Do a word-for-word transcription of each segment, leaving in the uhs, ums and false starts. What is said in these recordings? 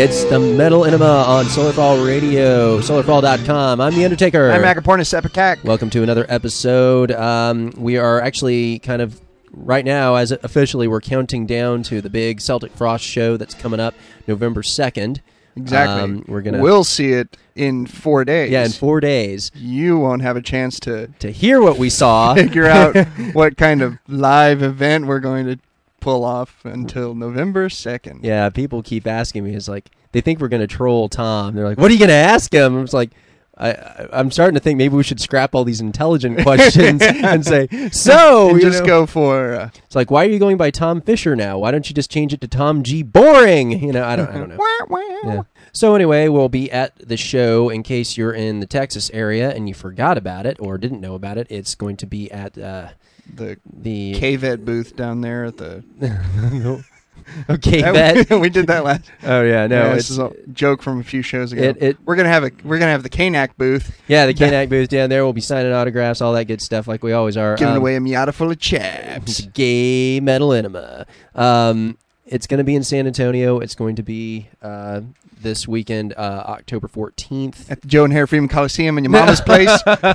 It's the Metal Enema on Solarfall Radio, solarfall dot com. I'm The Undertaker. I'm Agapornis Epicac. Welcome to another episode. Um, we are actually kind of, right now, as officially, we're counting down to the big Celtic Frost show that's coming up November second. Exactly. Um, we're gonna, we'll see it in four days. Yeah, in four days. You won't have a chance to... To hear what we saw. Figure out what kind of live event we're going to pull off until November second. Yeah, people keep asking me. It's like, they think we're going to troll Tom. They're like, what are you going to ask him? I was like, I, I, I'm starting to think maybe we should scrap all these intelligent questions and say, so... And you just know, go for... Uh, it's like, why are you going by Tom Fisher now? Why don't you just change it to Tom G. Boring? You know, I don't, I don't know. Yeah. So anyway, we'll be at the show. In case you're in the Texas area and you forgot about it or didn't know about it, it's going to be at uh, the the K V E T booth down there at the... Okay, that, that we did that last. Oh yeah, no, yeah, it's this is a joke from a few shows ago. It, it, we're gonna have a we're gonna have the K N A C booth. Yeah, the K N A C booth down there. We'll be signing autographs, all that good stuff, like we always are. Giving um, away a Miata full of chaps. Gay Metal Enema. Um, it's going to be in San Antonio. It's going to be uh, this weekend, uh, October fourteenth. At the Joe and Harry Freeman Coliseum in your mama's place.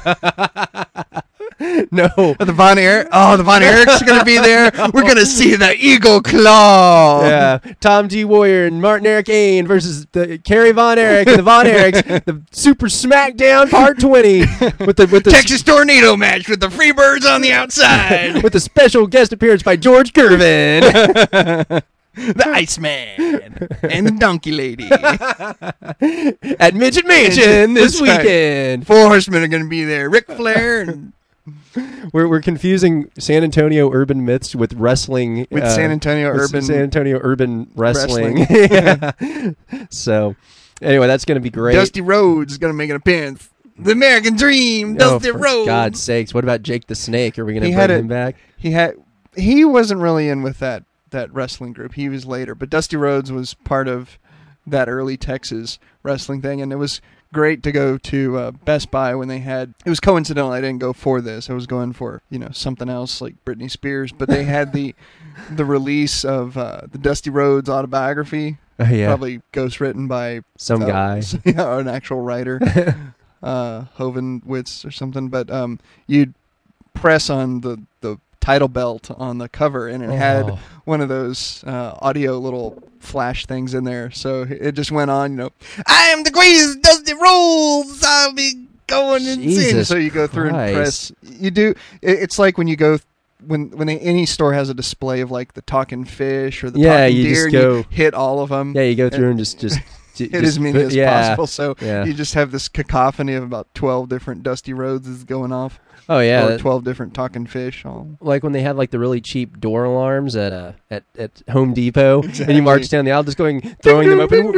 No. The Von Erich. Oh, the Von Erichs are going to be there. We're going to see the Eagle Claw. Yeah. Tom G. Warrior and Martin Eric Ain versus the Kerry Von Erich and the Von Erichs. The Super Smackdown Part twenty with the with the Texas Tornado match with the Freebirds on the outside. With a special guest appearance by George Gervin. The Iceman and the Donkey Lady at Midget Mansion this That's weekend. Right. Four Horsemen are going to be there. Ric Flair and we're we're confusing San Antonio urban myths with wrestling with uh, San Antonio with urban San Antonio urban wrestling. wrestling. Yeah. So anyway, that's going to be great. Dusty Rhodes is going to make an appearance. The American Dream, Dusty oh, for Rhodes. God's sakes, what about Jake the Snake? Are we going to He bring had a- him back? He had he wasn't really in with that. that wrestling group. He was later, but Dusty Rhodes was part of that early Texas wrestling thing, and it was great to go to uh, Best Buy when they had, it was coincidental, I didn't go for this, I was going for, you know, something else like Britney Spears, but they had the the release of uh, the Dusty Rhodes autobiography, Oh, yeah. probably ghostwritten by Some uh, guy. yeah, or an actual writer, uh, Hovenwitz or something, but um, you'd press on the, the title belt on the cover, and it Oh. had one of those uh, audio little flash things in there. So it just went on, you know, I am the greatest Dusty Rhodes. I'll be going insane. Jesus So you go through Christ. and press. You do. It, it's like when you go. When when they, any store has a display of like the talking fish or the Yeah, talking you deer, just and go- you hit all of them. Yeah, you go through and just just Hit just as many put- as yeah. possible. So Yeah. you just have this cacophony of about twelve different Dusty Rhodes going off. Oh yeah, Or that- twelve different talking fish. All. like when they had like the really cheap door alarms at uh at, at Home Depot, and Exactly. you march down the aisle just going throwing them open,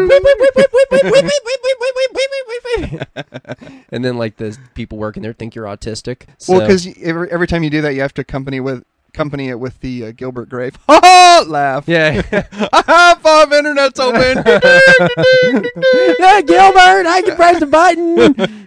and then like the people working there think you're autistic. So. Well, because every, every time you do that, you have to accompany with accompany it with the uh, Gilbert Grape ha ha laugh. yeah, High five, internet's open. yeah, Gilbert, I can press the button.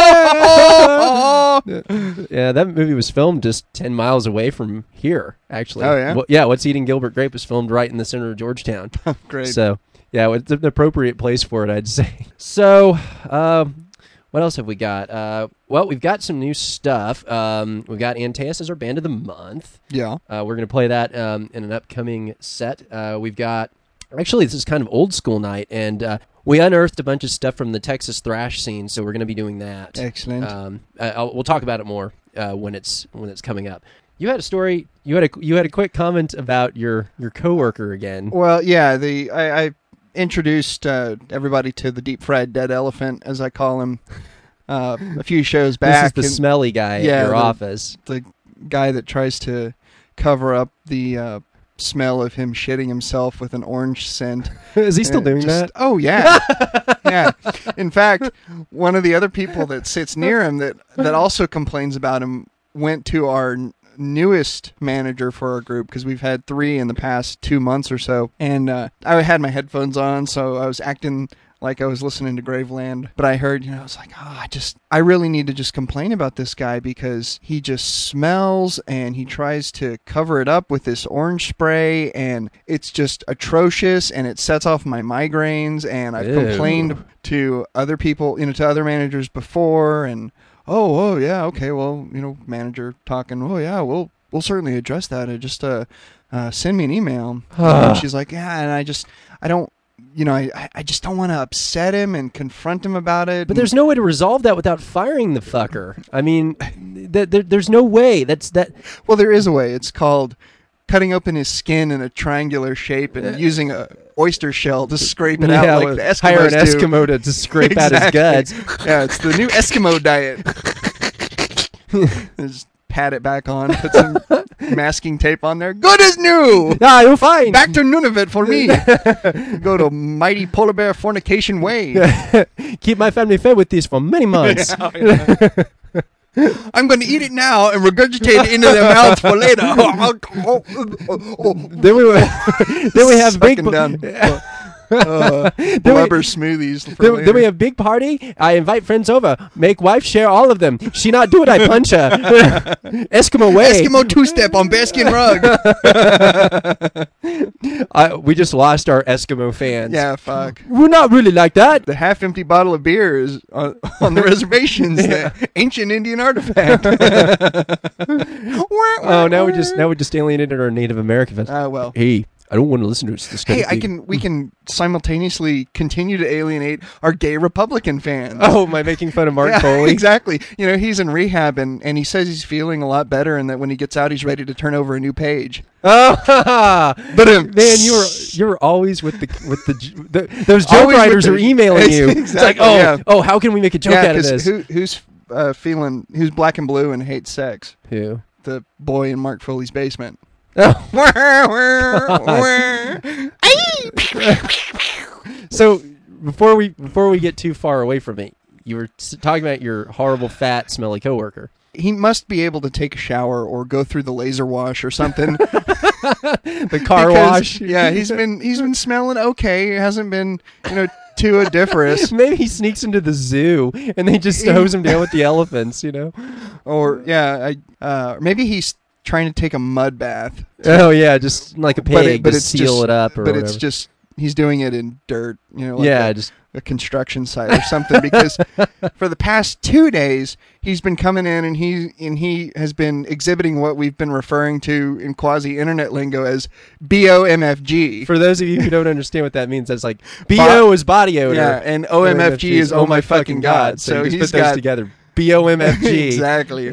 No! Yeah, that movie was filmed just ten miles away from here. Actually, Oh, yeah? Well, yeah. What's Eating Gilbert Grape was filmed right in the center of Georgetown. Great. So, yeah, it's an appropriate place for it, I'd say. So, um, what else have we got? Uh, well, we've got some new stuff. Um, we've got Antaeus as our band of the month. Yeah. Uh, we're going to play that um, in an upcoming set. Uh, we've got, actually, this is kind of old school night, and uh, we unearthed a bunch of stuff from the Texas thrash scene, so we're going to be doing that. Excellent. Um, I, I'll, we'll talk about it more uh, when it's when it's coming up. You had a story. You had a you had a quick comment about your your coworker again. Well, yeah. The I, I introduced uh, everybody to the deep fried dead elephant, as I call him, uh, a few shows back. This is the and smelly guy yeah, at your the- office. the guy that tries to cover up the uh, smell of him shitting himself with an orange scent. Is he still Uh, doing just- that? Oh, yeah. Yeah. In fact, one of the other people that sits near him that, that also complains about him went to our n- newest manager for our group, because we've had three in the past two months or so. And uh, I had my headphones on, so I was acting like I was listening to Graveland, but I heard, you know, I was like, oh, I just, I really need to just complain about this guy because he just smells and he tries to cover it up with this orange spray and it's just atrocious and it sets off my migraines and I've Ew. complained to other people, you know, to other managers before and, oh, oh, yeah, okay, well, you know, manager talking, oh, yeah, we'll, we'll certainly address that. Uh, just, uh, uh, send me an email. And she's like, yeah, and I just, I don't, you know, I, I just don't want to upset him and confront him about it. But there's no way to resolve that without firing the fucker. I mean, th- th- there's no way. That's that. Well, there is a way. It's called cutting open his skin in a triangular shape and using a oyster shell to scrape it yeah, out like the Eskimos hire an do. Eskimo to, to scrape Exactly. out his guts. Yeah, it's the new Eskimo diet. Just pat it back on, put some masking tape on there. Good as new. Ah, you're fine. Back to Nunavut for me. Go to mighty polar bear fornication way. Keep my family fed with these for many months. Yeah, yeah. I'm going to eat it now and regurgitate it into their mouths for later. Then we then we have big Sucking down uh, blubber smoothies. For Then, later. then we have big party. I invite friends over. Make wife share all of them. She not do it, I punch her. Eskimo way. Eskimo two-step on bearskin rug. I, we just lost our Eskimo fans. Yeah, fuck. We're not really like that. The half-empty bottle of beer is on, on the reservations. Yeah. The ancient Indian artifact. Oh, now we just now we just alienated our Native American fans. Ah, well. Hey, I don't want to listen to this. this kind Hey, of I thing. can. We can simultaneously continue to alienate our gay Republican fans. Oh, am I making fun of Mark Yeah, Foley? exactly. You know, he's in rehab and, and he says he's feeling a lot better and that when he gets out, he's ready to turn over a new page. Oh, But um, man, you were you were always with the with the, the those joke Always with writers the- are emailing you. Exactly, It's like, oh, yeah. oh, how can we make a joke yeah, out of 'cause this? Who, who's uh, feeling? Who's black and blue and hates sex? Who? The boy in Mark Foley's basement. Oh. So before we before we get too far away from it, you were s- talking about your horrible, fat, smelly coworker. He must be able to take a shower or go through the laser wash or something. The car Because, wash. Yeah, he's been he's been smelling okay. It hasn't been, you know, too odoriferous. Maybe he sneaks into the zoo and they just hose him down with the elephants, you know? Or yeah, I uh, maybe he's trying to take a mud bath. Oh yeah, just like a pig, but it, but to it's seal just, it up or But whatever. it's just he's doing it in dirt, you know, like yeah, a, just a construction site or something. Because for the past two days he's been coming in and he and he has been exhibiting what we've been referring to in quasi internet lingo as B O M F G. for those of you who don't understand what that means, that's like B O is body odor. Yeah, and O M F G is oh my fucking god. So, So you just he's put those got together. B O M F G. exactly.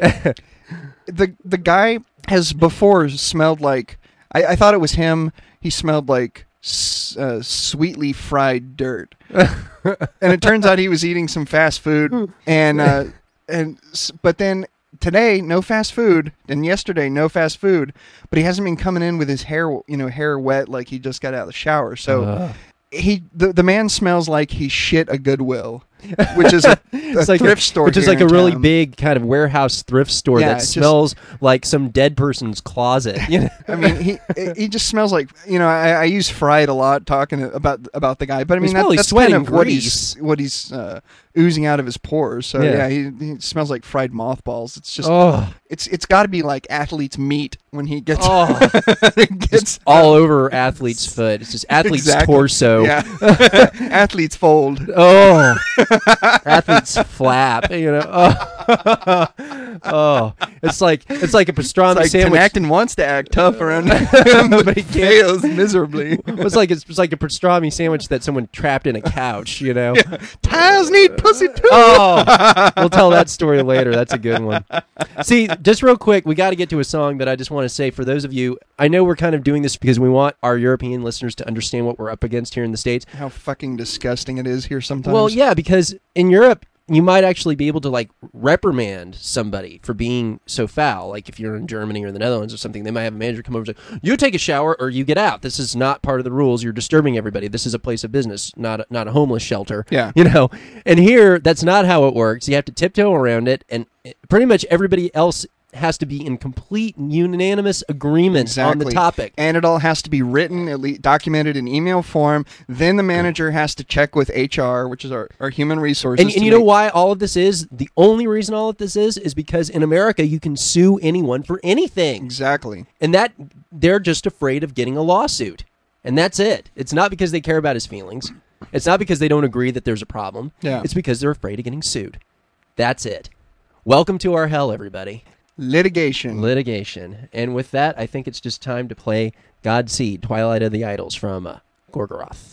the the guy has before smelled like I, I thought it was him. He smelled like s- uh, sweetly fried dirt, and it turns out he was eating some fast food. And uh, and s- but then today no fast food, and yesterday no fast food. But he hasn't been coming in with his hair, you know, hair wet like he just got out of the shower. So. Ugh. He the, the man smells like he shit a Goodwill, which is a, a It's like thrift a, store, which is here like a in really town. big kind of warehouse thrift store Yeah, that it's just- smells like some dead person's closet. You know? I mean, he he just smells like, you know. I, I use fried a lot talking about about the guy, but I mean He's that, probably that's sweating kind of what grease. he's what he's uh, oozing out of his pores. So Yeah. yeah, he, he smells like fried mothballs. It's just Oh, it's it's got to be like athlete's meat when he gets oh, gets all over athlete's foot. It's just athlete's Exactly. torso. yeah, athlete's fold. Oh, athlete's flap. You know. Oh. Oh, it's like it's like a pastrami It's like sandwich. Tenactin wants to act tough around him, but he fails miserably. It's like it's, it's like a pastrami sandwich that someone trapped in a couch. You know. Taz need pussy too. Oh, we'll tell that story later. That's a good one. See, just real quick, we got to get to a song that I just want to say for those of you. I know we're kind of doing this because we want our European listeners to understand what we're up against here in the States. How fucking disgusting it is here sometimes. Well, yeah, because in Europe, you might actually be able to like reprimand somebody for being so foul. Like if you're in Germany or the Netherlands or something, they might have a manager come over and say, "You take a shower or you get out. This is not part of the rules. You're disturbing everybody. This is a place of business, not a, not a homeless shelter." Yeah. You know. And here, that's not how it works. You have to tiptoe around it, and pretty much everybody else has to be in complete unanimous agreement Exactly. on the topic. And it all has to be written, at least documented in email form. Then the manager has to check with H R, which is our, our human resources. And, and to you know make- why all of this is? The only reason all of this is is because in America you can sue anyone for anything. Exactly. And that they're just afraid of getting a lawsuit. And that's it. It's not because they care about his feelings. It's not because they don't agree that there's a problem. Yeah. It's because they're afraid of getting sued. That's it. Welcome to our hell, everybody. Litigation. Litigation. And with that, I think it's just time to play Godseed, Twilight of the Idols from uh, Gorgoroth.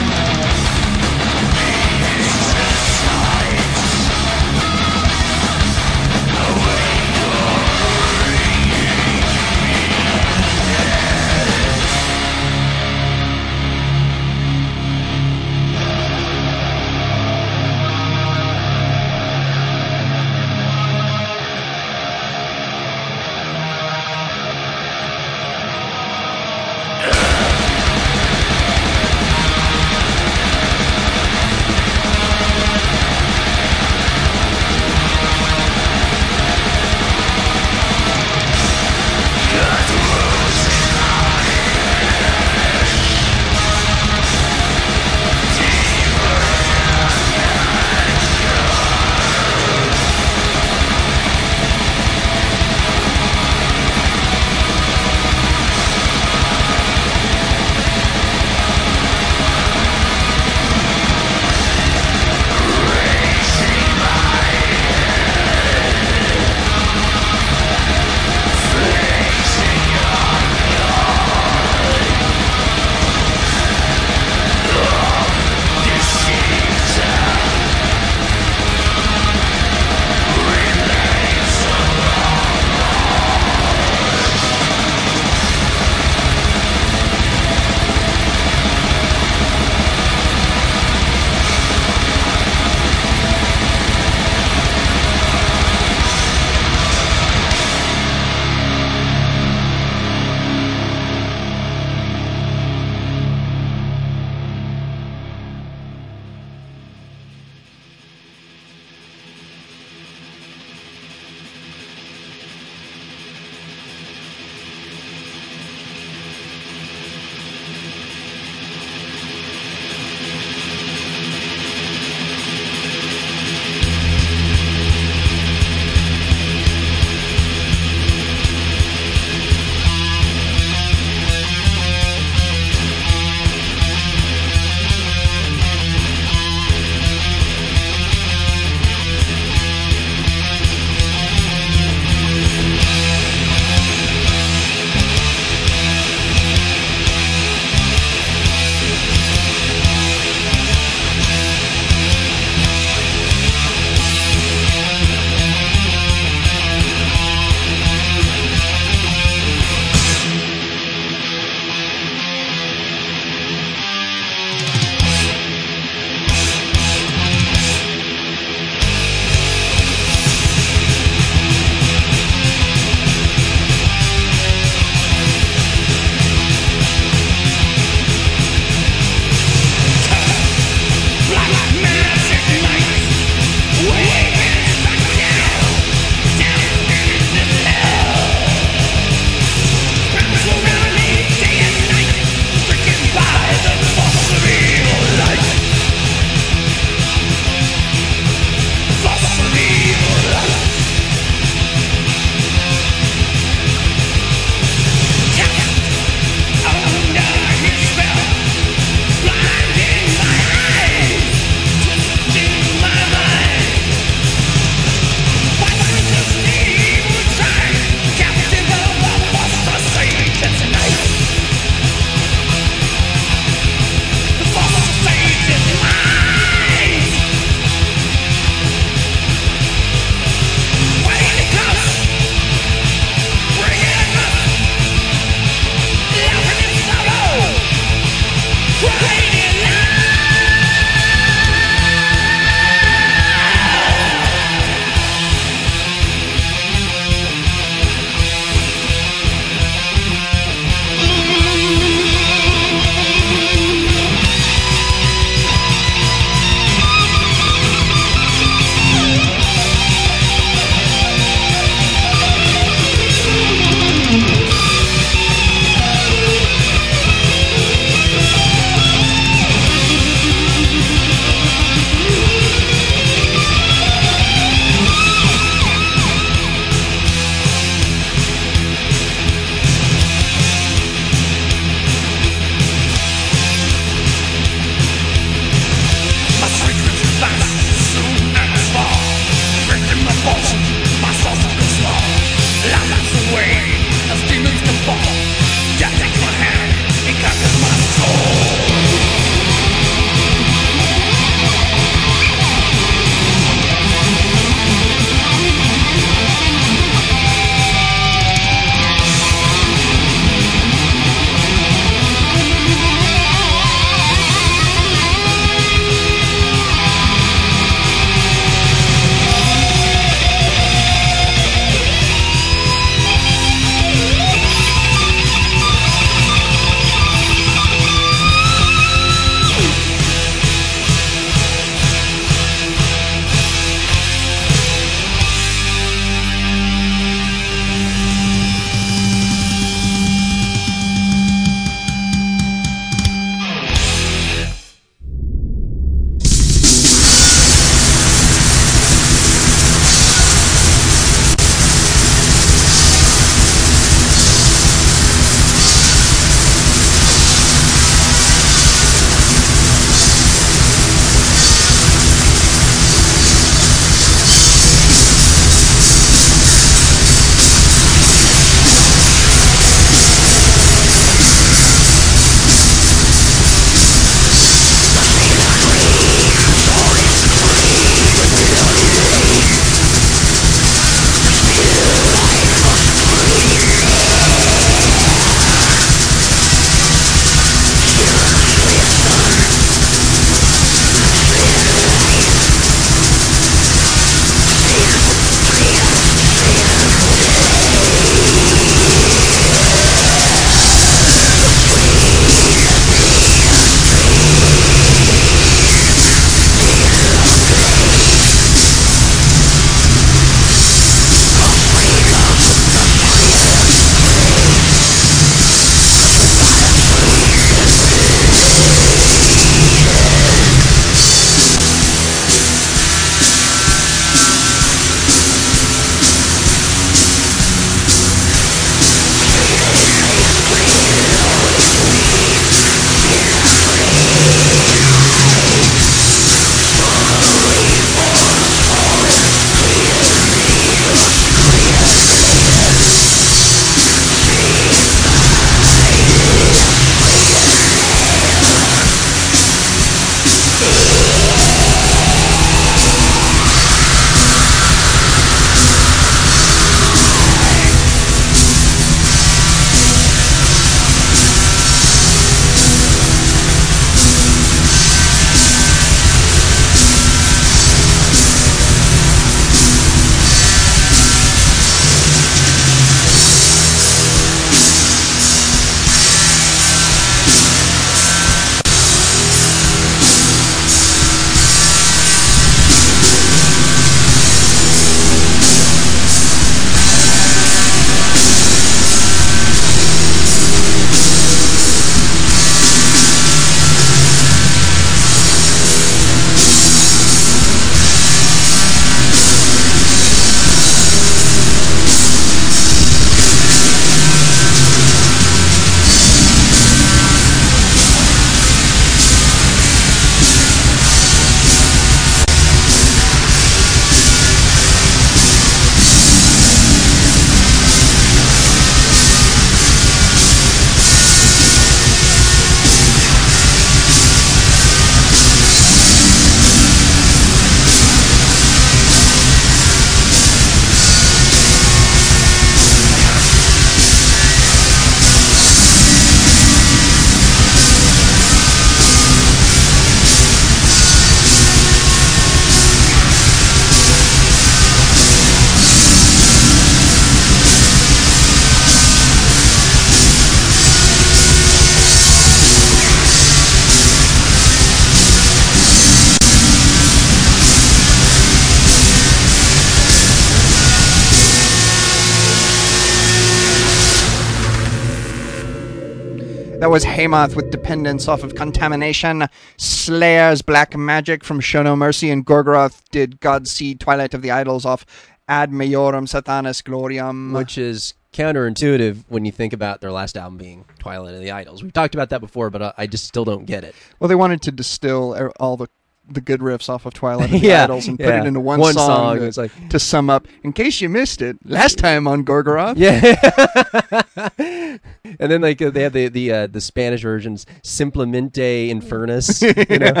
That was Haymoth with Dependence off of Contamination. Slayer's Black Magic from Show No Mercy. And Gorgoroth did God's Seed, Twilight of the Idols off Ad Majorum Satanas Gloriam. Which is counterintuitive when you think about their last album being Twilight of the Idols. We've talked about that before, but I just still don't get it. Well, they wanted to distill all the the good riffs off of Twilight of the yeah, Idols and put yeah. it into one, one song, song to, it's like, to sum up. In case you missed it, last time on Gorgoroth. Yeah. And then like uh, they have the the uh, the Spanish versions, Simplemente Infernus. You know?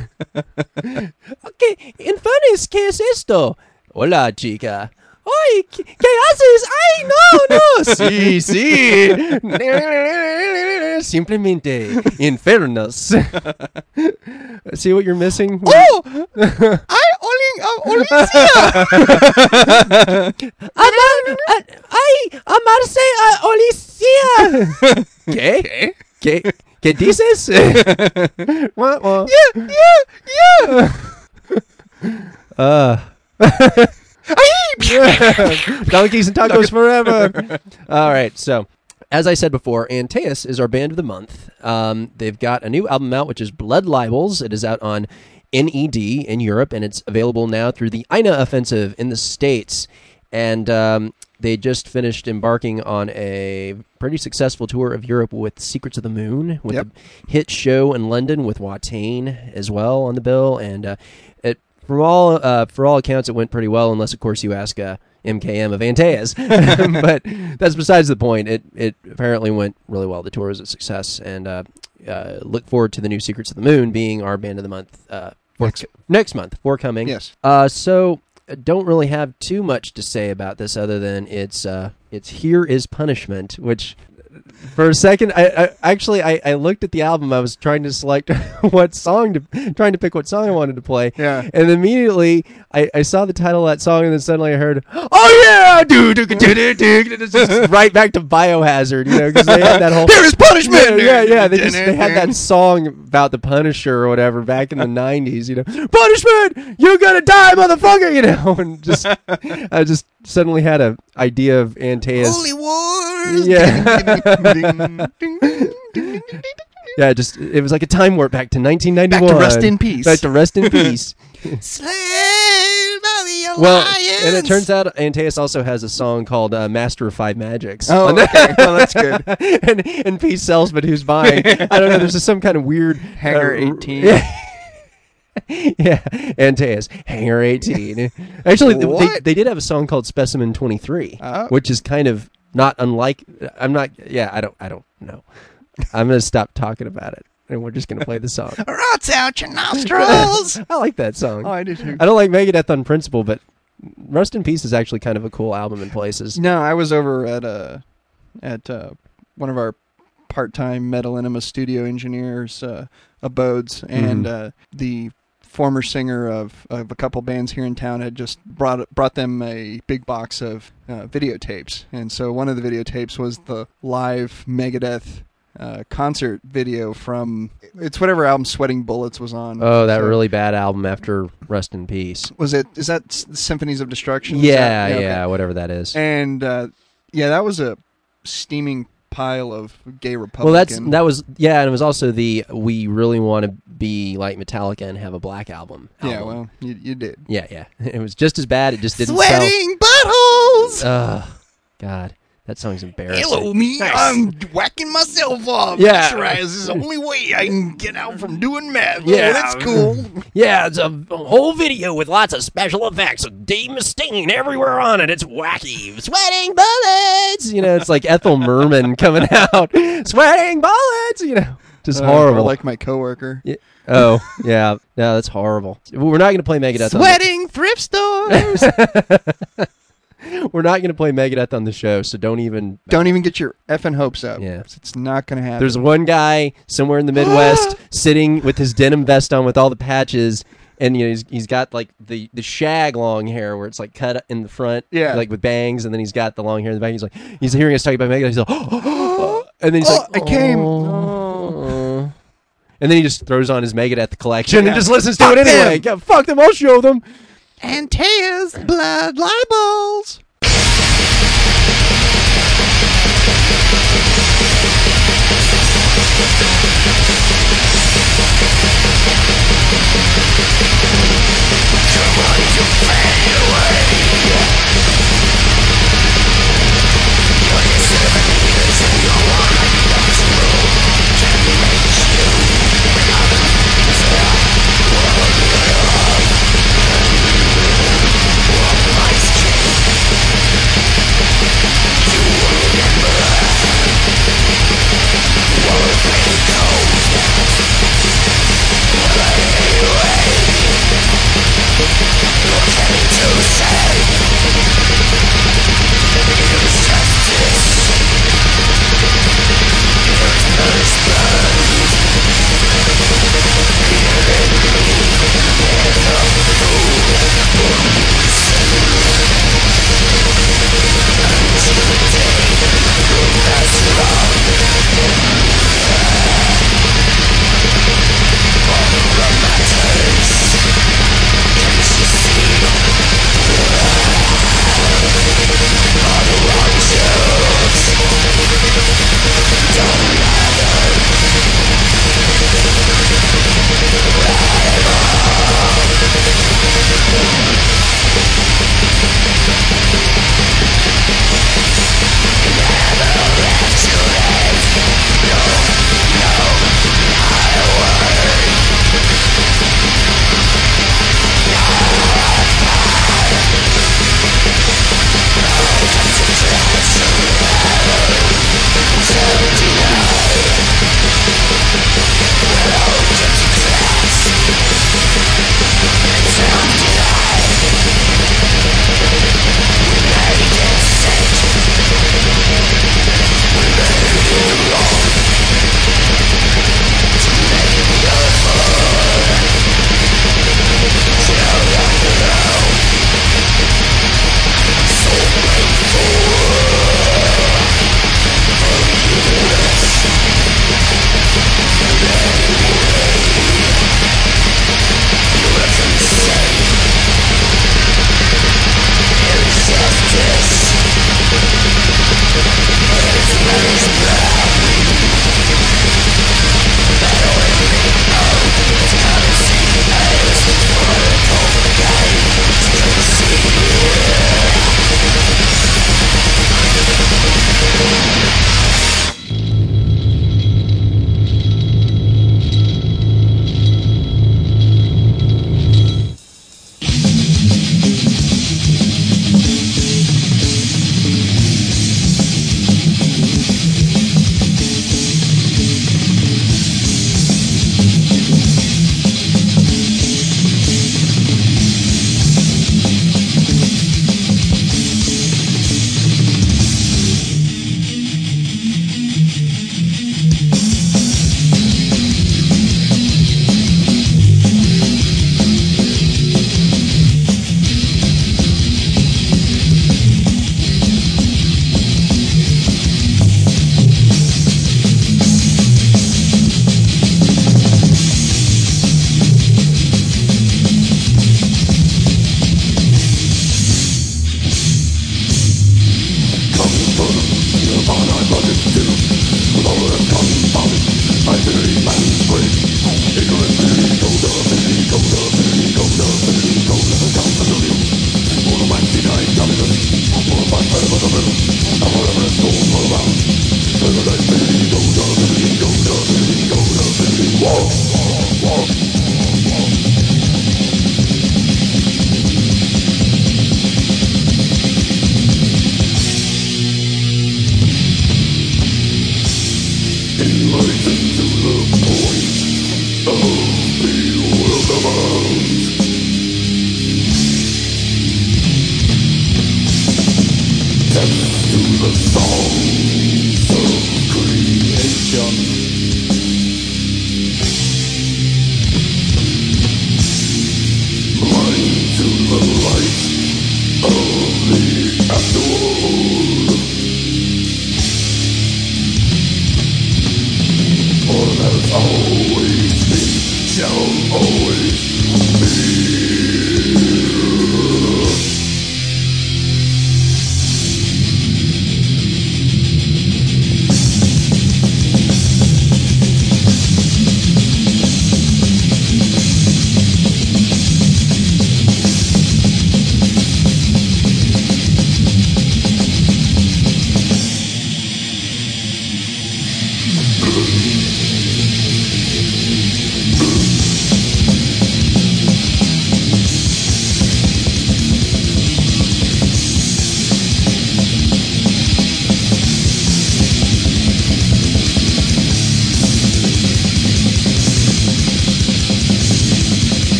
Okay, Infernus, ¿qué es esto? Hola, chica. Ay, ¿qué, qué haces? Ay, no, no. Sí, sí. Simplemente Infernus. See what you're missing? Oh! I only, uh, only see Ay, amarse a Olicia. ¿Qué? ¿Qué? ¿Qué dices? Yeah, yeah, yeah. Uh. Donkeys and tacos forever. All right, so as I said before, Antaeus is our band of the month. Um, they've got a new album out, which is Blood Libels. It is out on N E D in Europe, and it's available now through the I N A Offensive in the States. And um, they just finished embarking on a pretty successful tour of Europe with Secrets of the Moon, with yep. a hit show in London with Watain as well on the bill. And uh, it From all uh, for all accounts, it went pretty well, unless, of course, you ask uh, M K M of Antaeus. But that's besides the point. It it apparently went really well. The tour was a success, and uh, uh, look forward to the new Secrets of the Moon being our band of the month uh, next. next month, forthcoming. Yes. Uh, so I don't really have too much to say about this other than it's uh, it's Here Is Punishment, which. For a second, I, I actually I, I looked at the album. I was trying to select what song to trying to pick what song I wanted to play. Yeah. And immediately I, I saw the title of that song, and then suddenly I heard, "Oh yeah, do do do do do." It's just right back to Biohazard, you know, because they had that whole Here is Punishment. Yeah, yeah, yeah. They just they had that song about the Punisher or whatever back in the nineties, you know. Punishment, you're gonna die, motherfucker, you know. And just I just suddenly had a idea of Antaeus. Holy Wars. Yeah. Yeah, just it was like a time warp back to nineteen ninety-one. Back to rest in peace. Back to rest in peace. Slain by the Alliance. Well, and it turns out Antaeus also has a song called uh, Master of Five Magics. Oh, okay. Well, that's good. and and Pete Selsman, who's buying, I don't know, there's just some kind of weird... Hangar uh, eighteen. Yeah. Yeah, Antaeus, Hangar eighteen. Actually, they, What? they did have a song called Specimen twenty-three, Oh. which is kind of not unlike... I'm not... Yeah, I don't I don't know. I'm going to stop talking about it, and we're just going to play the song. Rots out your nostrils. I like that song. Oh, I do too. I don't like Megadeth on principle, but Rust in Peace is actually kind of a cool album in places. No, I was over at uh, at uh, one of our part-time Metal Enema studio engineers' uh, abodes, and Mhm. uh, the former singer of, of a couple bands here in town had just brought brought them a big box of uh, videotapes, and so one of the videotapes was the live Megadeth uh, concert video from it's whatever album Sweating Bullets was on. Oh, that So- really bad album after Rust in Peace. was it? Is that S- Symphonies of Destruction? Is Yeah, that- yeah, okay. whatever that is. And uh, yeah, that was a steaming pile of gay Republican. Well, that's that was yeah, and it was also the we really want to be like Metallica and have a black album. yeah. album. Well, you you did. yeah, yeah. It was just as bad. It just didn't Sweating buttholes. sell. Ugh, God, that song's embarrassing. Hello, me. Nice. I'm whacking myself off. Yeah. Exercise is the only way I can get out from doing meth. Yeah. Oh, that's cool. Yeah, it's a, a whole video with lots of special effects of Dave Mustaine everywhere on it. It's wacky. Sweating bullets! You know, it's like Ethel Merman coming out. Sweating bullets! You know, just Uh, horrible. or like my coworker. Yeah. Oh, yeah. No, that's horrible. We're not going to play Megadeth on Sweating thrift stores. the, We're not going to play Megadeth on the show, so don't even... Don't even get your effing hopes up. Yeah. It's not going to happen. There's one guy somewhere in the Midwest sitting with his denim vest on with all the patches, and you know he's he's got like the, the shag long hair where it's like cut in the front, Yeah. like with bangs, and then he's got the long hair in the back. He's like he's hearing us talking about Megadeth. He's like, and then he's Oh, like, I came. "Oh." And then he just throws on his Megadeth collection Yeah. and just listens to Fuck it anyway. them. Yeah, fuck them, I'll show them. Antaeus blood libels.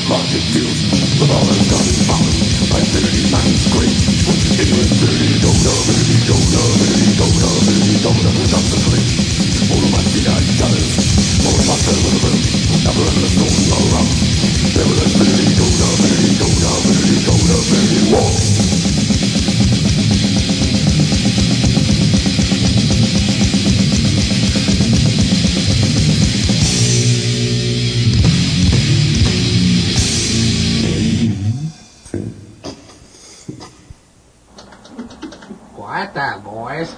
Quiet that, boys.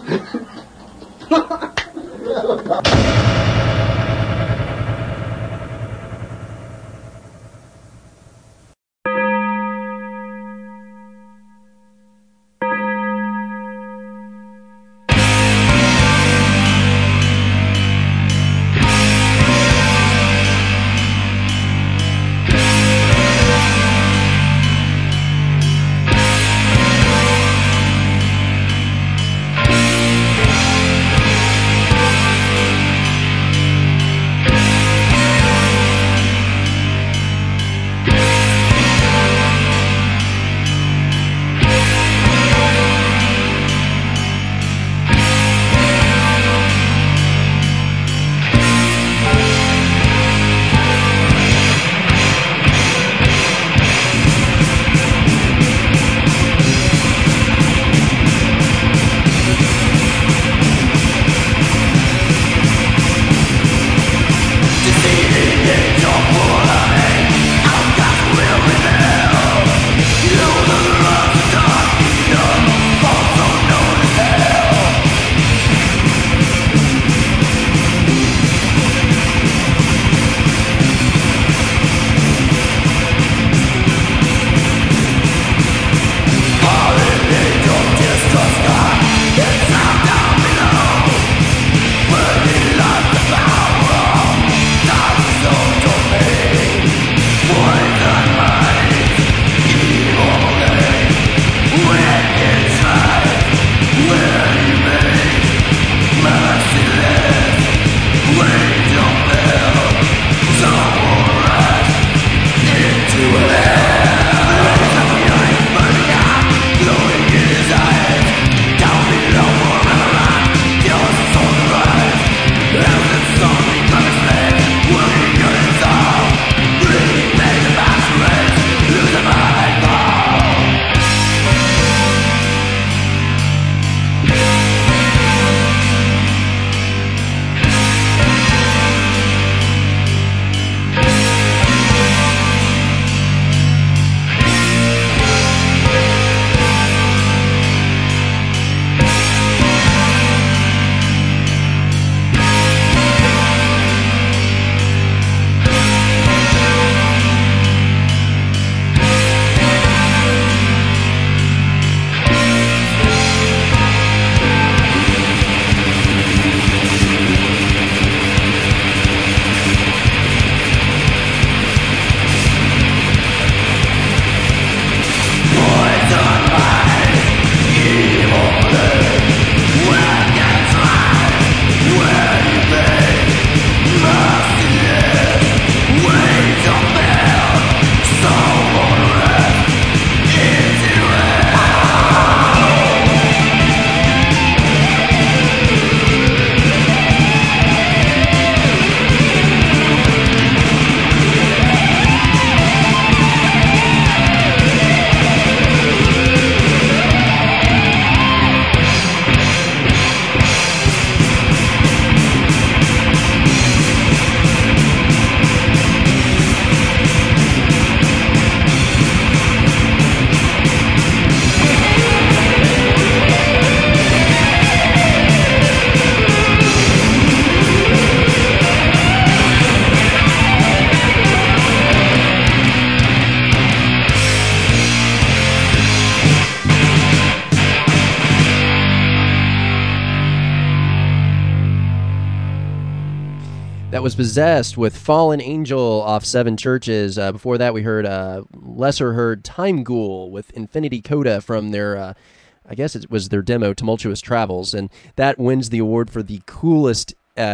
That was Possessed with Fallen Angel off Seven Churches. Uh, before that, we heard uh, lesser heard Time Ghoul with Infinity Coda from their, uh, I guess it was their demo, Tumultuous Travels. And that wins the award for the coolest uh,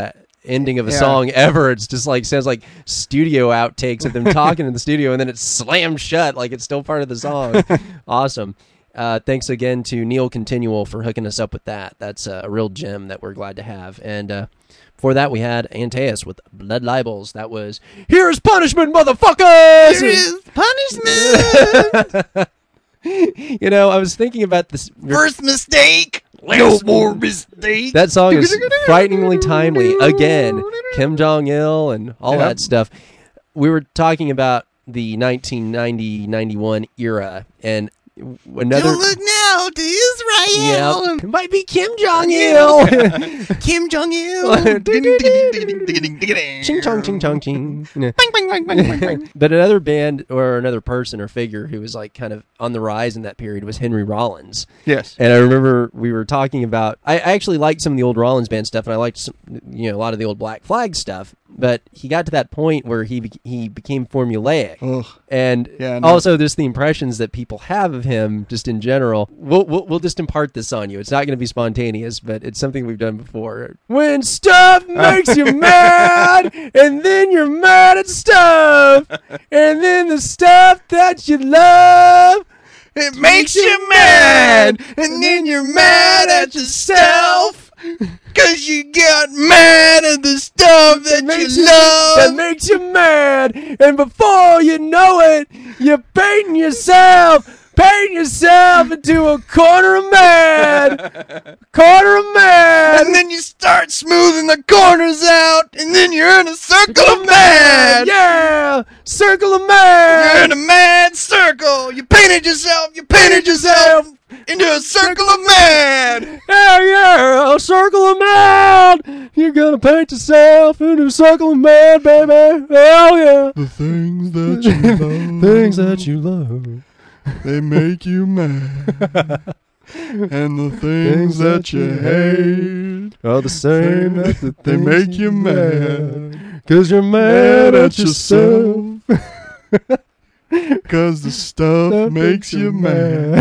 ending of a Yeah. song ever. It's just like sounds like studio outtakes of them talking in the studio, and then it's slammed shut like it's still part of the song. Awesome. Uh, thanks again to Neil Continual for hooking us up with that. That's uh, a real gem that we're glad to have. And uh, before that, we had Antaeus with Blood Libels. That was Here's Punishment, Motherfuckers! Here is punishment. You know, I was thinking about this. First mistake. No more mistake. That song is frighteningly timely. Again, Kim Jong-il and all Yep. that stuff. We were talking about the nineteen ninety ninety-one era, and another... Don't look now to Israel. Yeah, it might be Kim Jong-il. Kim Jong-il. Ching chong, ching chong, ching. You know. Bang, bang, bang, bang, bang, bang. But another band or another person or figure who was like kind of on the rise in that period was Henry Rollins. Yes. And I remember we were talking about, I I actually liked some of the old Rollins band stuff, and I liked some, you know, a lot of the old Black Flag stuff. But he got to that point where he be, he became formulaic, Ugh. and Yeah, no. also just the impressions that people have of him, just in general. We'll we'll, we'll just impart this on you. It's not going to be spontaneous, but it's something we've done before. When stuff makes you mad, and then you're mad at stuff, and then the stuff that you love. It makes you mad, and then you're mad at yourself, cause you got mad at the stuff that makes you you- love. That makes you mad, and before you know it, you're painting yourself, painting yourself into a corner of mad, corner of mad. And then you start smoothing the corners out, and then you're in a circle of mad. Yeah, circle of You're mad. in a mad circle. You painted yourself. You painted yourself into a circle of mad. Hell yeah, a circle of mad. You're gonna paint yourself into a circle of mad, baby. Hell yeah. The things that you love, Things that you love. they make you mad. And the things that you hate, Are the same as the they things make you mad. Cause you're mad at yourself. Cause the stuff That makes you mad.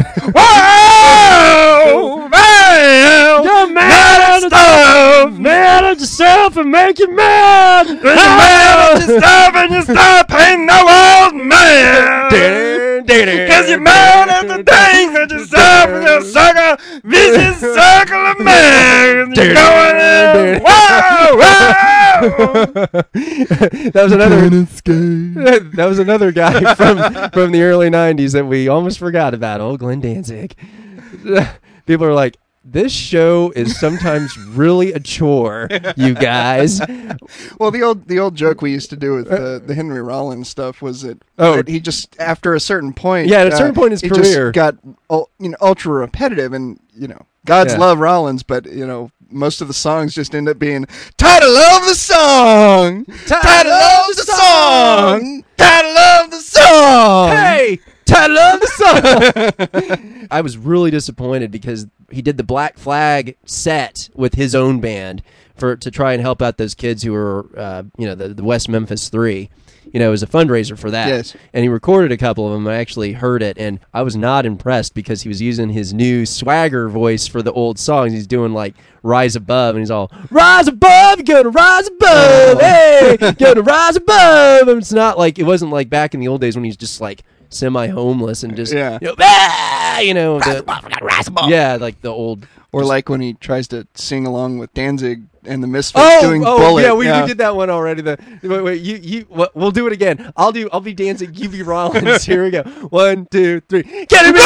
Whoa! Man! You're mad at yourself! Mad at yourself and make you mad! You're mad at yourself and you start painting the walls mad! Cause you're mad at the things that you stop in your circle, vicious circle of man! You're going in! Whoa! Whoa! That was another... That was another guy from, from the early nineties that we almost forgot about. Old Glenn Danzig. People are like, this show is sometimes really a chore, you guys. Well, the old the old joke we used to do with the, the Henry Rollins stuff was that, Oh. that he just after a certain point, Yeah, at a certain point in his he career. just got ul- you know ultra repetitive, and you know God's Yeah. love Rollins, but you know most of the songs just end up being title of the song, title of the song, title of the song. Hey, title of the song. I was really disappointed because he did the Black Flag set with his own band for to try and help out those kids who were, uh, you know, the, the West Memphis Three. You know, it was a fundraiser for that. Yes. And he recorded a couple of them. I actually heard it, and I was not impressed because he was using his new swagger voice for the old songs. He's doing like Rise Above, and he's all, Rise Above, you're gonna rise above, hey, gonna rise above. And it's not like, it wasn't like back in the old days when he's just like semi-homeless and just, Yeah. you know, ah, you know, the, yeah, like the old. Or just- like when he tries to sing along with Danzig and the Misfits Oh, doing oh Bullet. yeah, we, we did that one already. The wait, wait, you, you, what, we'll do it again. I'll do, I'll be Danzig, you be Rollins. Here we go. One, two, three. Get him!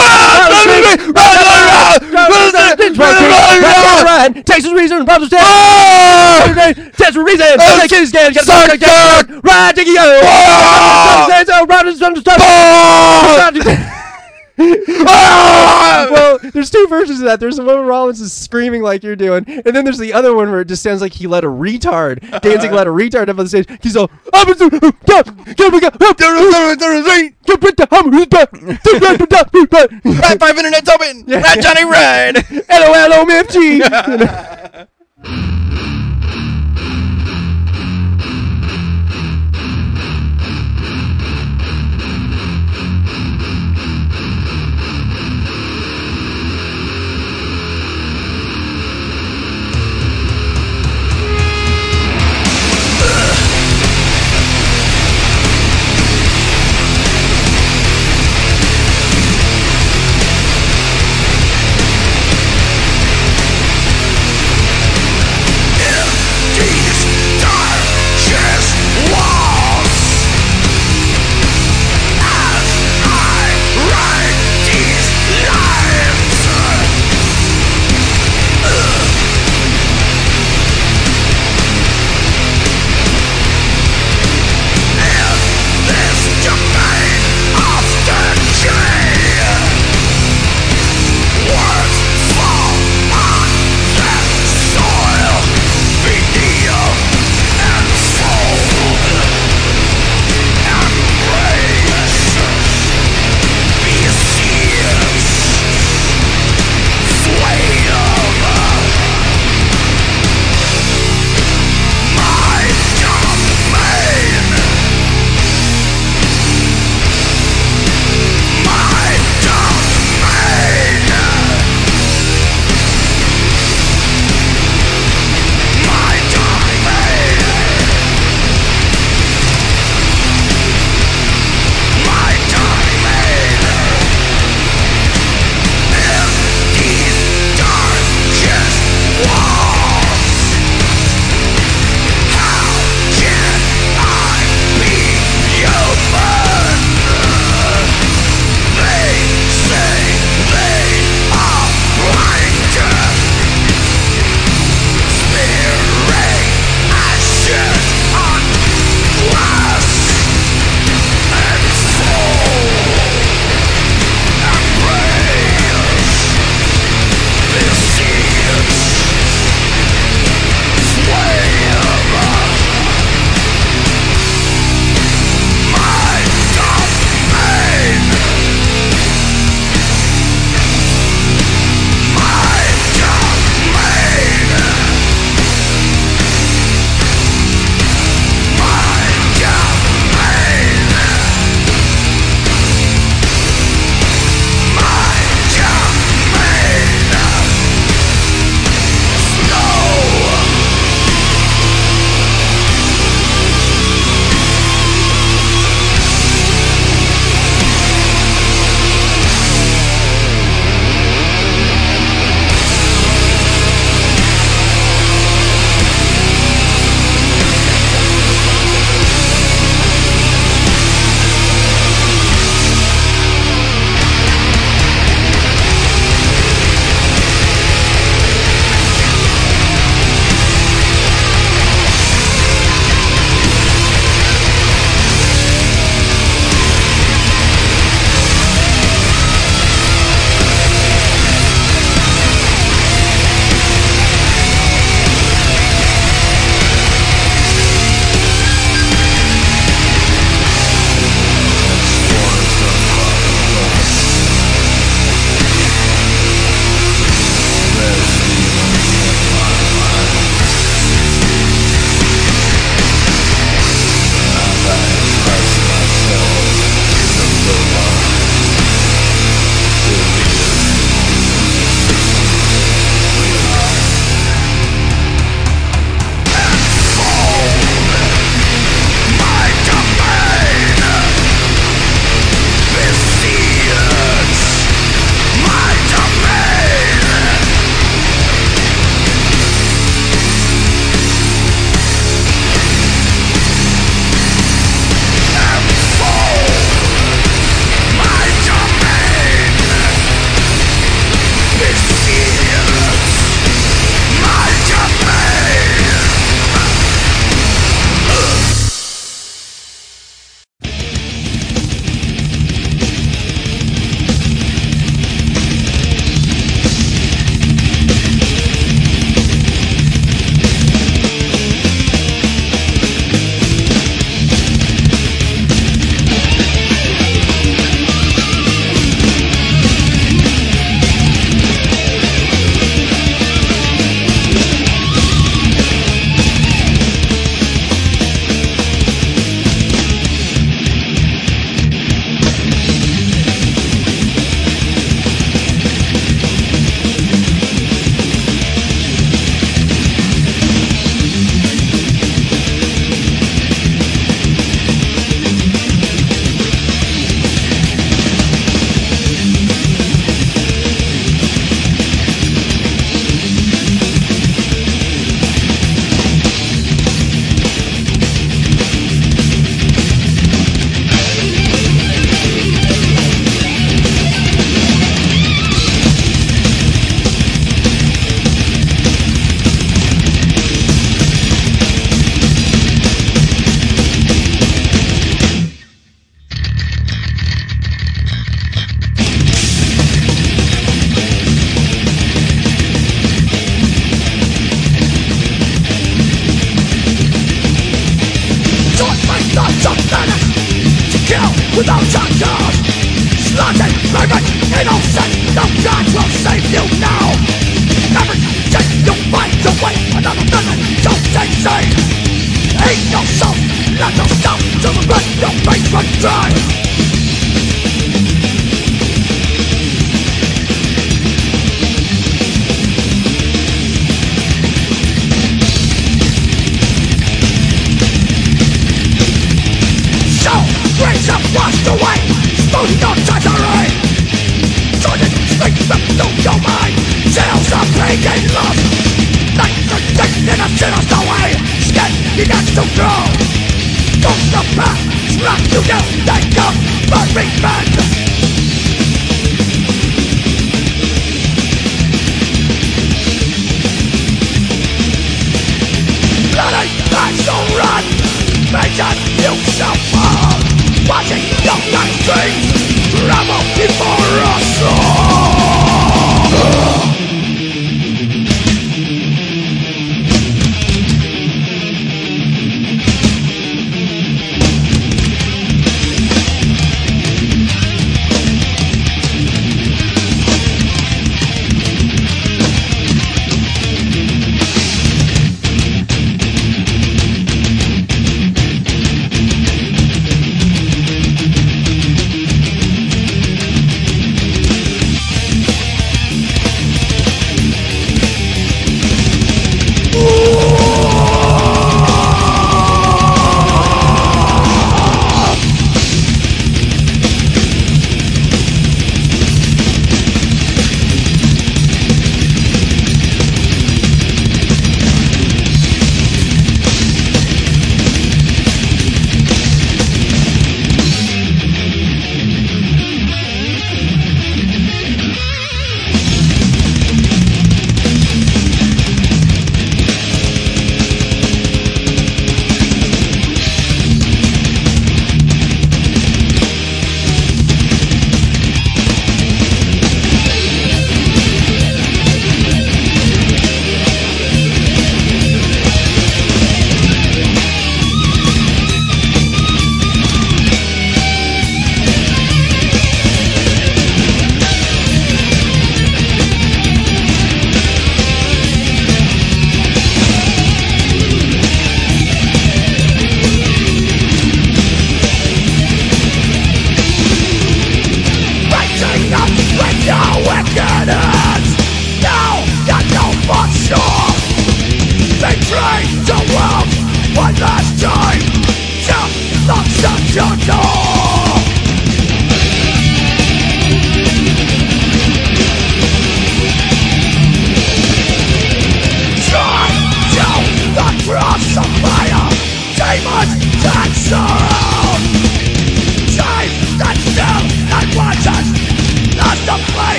Run! Texas reason, Papa State. Texas reason. Kids get get ride, Diggy go. Well, there's two versions of that. There's the one where Rollins is screaming like you're doing, and then there's the other one where it just sounds like he let a retard. Danzig let a retard up on the stage. He's all, Right, five internet's open. Right, Johnny, ride. LOL, O M F G.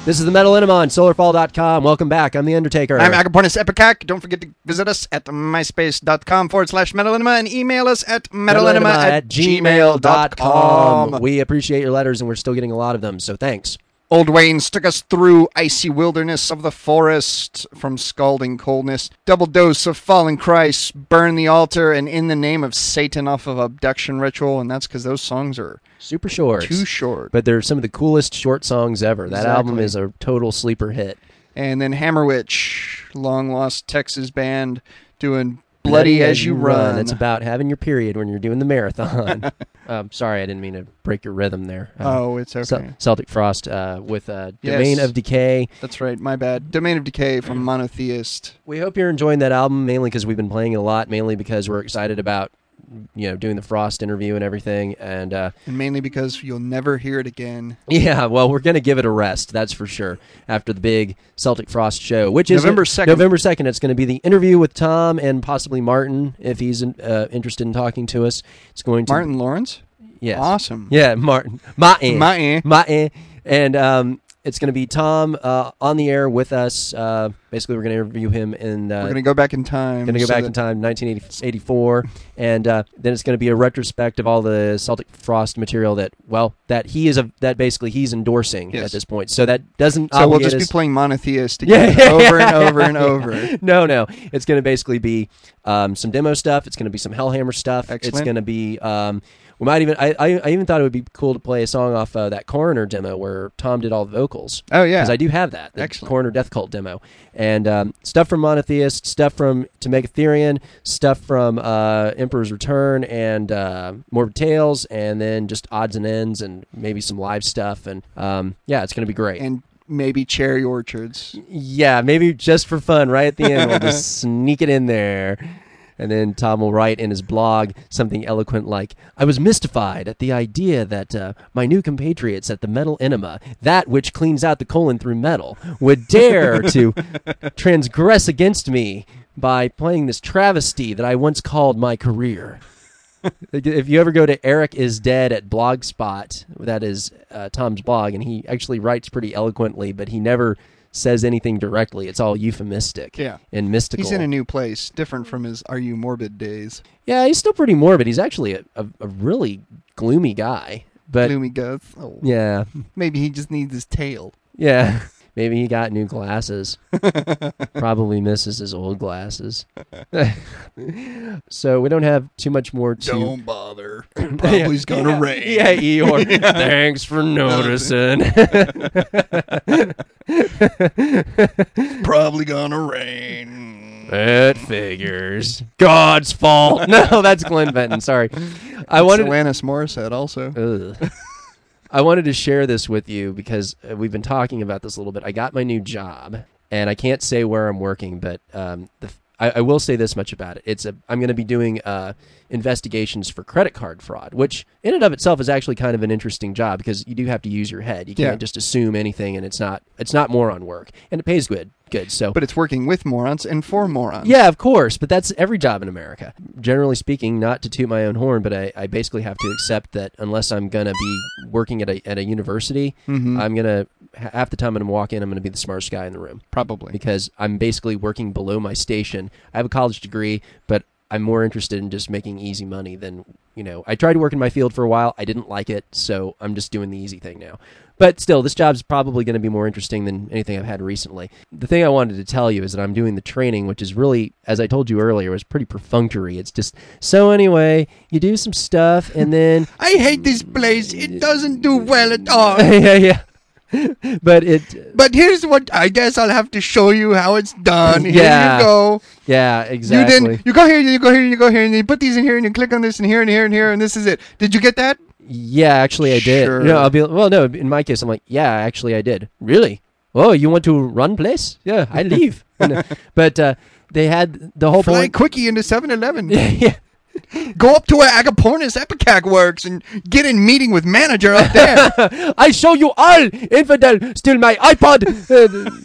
This is the Metal Enema on solar fall dot com. Welcome back. I'm The Undertaker. I'm Agapornis Epicac. Don't forget to visit us at myspace.com forward slash Metal Enema and email us at metalenema at gmail dot com. We appreciate your letters, and we're still getting a lot of them, so thanks. Old Waynes took us through icy wilderness of the forest from scalding coldness. Double dose of Fallen Christ, Burn the Altar, and In the Name of Satan off of Abduction Ritual, and that's because those songs are super short. Too short. But they're some of the coolest short songs ever. That Exactly. album is a total sleeper hit. And then Hammerwitch, long-lost Texas band, doing Bloody As You Run. It's about having your period when you're doing the marathon. um, sorry, I didn't mean to break your rhythm there. Uh, oh, it's okay. Cel- Celtic Frost uh, with uh, Yes. Domain of Decay. That's right, my bad. Domain of Decay from Monotheist. We hope you're enjoying that album, mainly because we've been playing it a lot, mainly because we're excited about you know doing the Frost interview and everything, and uh, And mainly because you'll never hear it again. yeah, well, we're going to give it a rest, that's for sure, after the big Celtic Frost show, which is November second. November second. It's going to be the interview with Tom and possibly Martin, if he's uh, interested in talking to us. It's going to Martin Lawrence? yes, Awesome. yeah, Martin, Martin, Martin. Martin, and um, it's going to be Tom uh, on the air with us. Uh, basically, we're going to interview him in. Uh, We're going to go back in time. Going to go so back that- in time, nineteen eighty-four, and uh, then it's going to be a retrospect of all the Celtic Frost material that, well, that he is a that basically he's endorsing Yes. at this point. So that doesn't. So we'll obligate just be us- playing Monotheist Yeah, again yeah, over and yeah, over yeah, and yeah. over. No, no, it's going to basically be um, some demo stuff. It's going to be some Hellhammer stuff. It's Excellent. going to be. Um, we might even. I, I I even thought it would be cool to play a song off uh, that Coroner demo where Tom did all the vocals. Oh, yeah. Because I do have that. The Excellent. Coroner Death Cult demo. And um, stuff from Monotheist, stuff from To Make Ethereum, stuff from uh, Emperor's Return and uh, Morbid Tales, and then just odds and ends and maybe some live stuff. And um, yeah, it's going to be great. And maybe Cherry Orchards. Yeah, maybe just for fun, right at the end, we'll just sneak it in there. And then Tom will write in his blog something eloquent like, I was mystified at the idea that uh, my new compatriots at the Metal Enema, that which cleans out the colon through metal, would dare to transgress against me by playing this travesty that I once called my career. If you ever go to Eric is Dead at Blogspot, that is uh, Tom's blog, and he actually writes pretty eloquently, but he never says anything directly. It's all euphemistic Yeah. and mystical. He's in a new place, different from his Are You Morbid days. Yeah, he's still pretty morbid. He's actually a, a, a really gloomy guy. But Gloomy Guth. Oh, yeah, maybe he just needs his tail. yeah. Maybe he got new glasses. Probably misses his old glasses. So we don't have too much more to... Don't bother. Probably's gonna yeah. rain. Yeah, Eeyore. Thanks for noticing. Probably gonna rain. It figures. God's fault. No, that's Glenn Benton. Sorry. I wanted... Alanis Morissette also. Ugh. I wanted to share this with you because uh, we've been talking about this a little bit. I got my new job, and I can't say where I'm working, but um, the, I, I will say this much about it. It's a, I'm going to be doing uh, investigations for credit card fraud, which in and of itself is actually kind of an interesting job because you do have to use your head. You can't Yeah. just assume anything, and it's not it's not moron work, and it pays good. Good. So, But it's working with morons and for morons. yeah, of course, but that's every job in America. Generally speaking, not to toot my own horn, but I, I basically have to accept that unless I'm going to be working at a at a university, Mhm. I'm going to, half the time I'm going to walk in, I'm going to be the smartest guy in the room. Probably. Because I'm basically working below my station. I have a college degree, but I'm more interested in just making easy money than, you know, I tried to work in my field for a while. I didn't like it, so I'm just doing the easy thing now. But still, this job's probably going to be more interesting than anything I've had recently. The thing I wanted to tell you is that I'm doing the training, which is really, as I told you earlier, was pretty perfunctory. It's just, so anyway, you do some stuff, and then... I hate this place. It doesn't do well at all. yeah, yeah. But it... But here's what I guess I'll have to show you how it's done. Here Yeah. you go. Yeah, exactly. You didn't. You go here. You go here. You go here, and you put these in here, and you click on this, and here, and here, and here, and this is it. Did you get that? Yeah, actually, I did. Sure. No, I'll be well. No, in my case, I'm like, yeah, actually, I did. Really? Oh, you want to run place? Yeah, I leave. But uh, they had the whole Fly point. quickie into seven eleven. Yeah, Go up to where Agapornis Epicac works and get in meeting with manager up there. I show you all, infidel. Steal my iPod. Uh,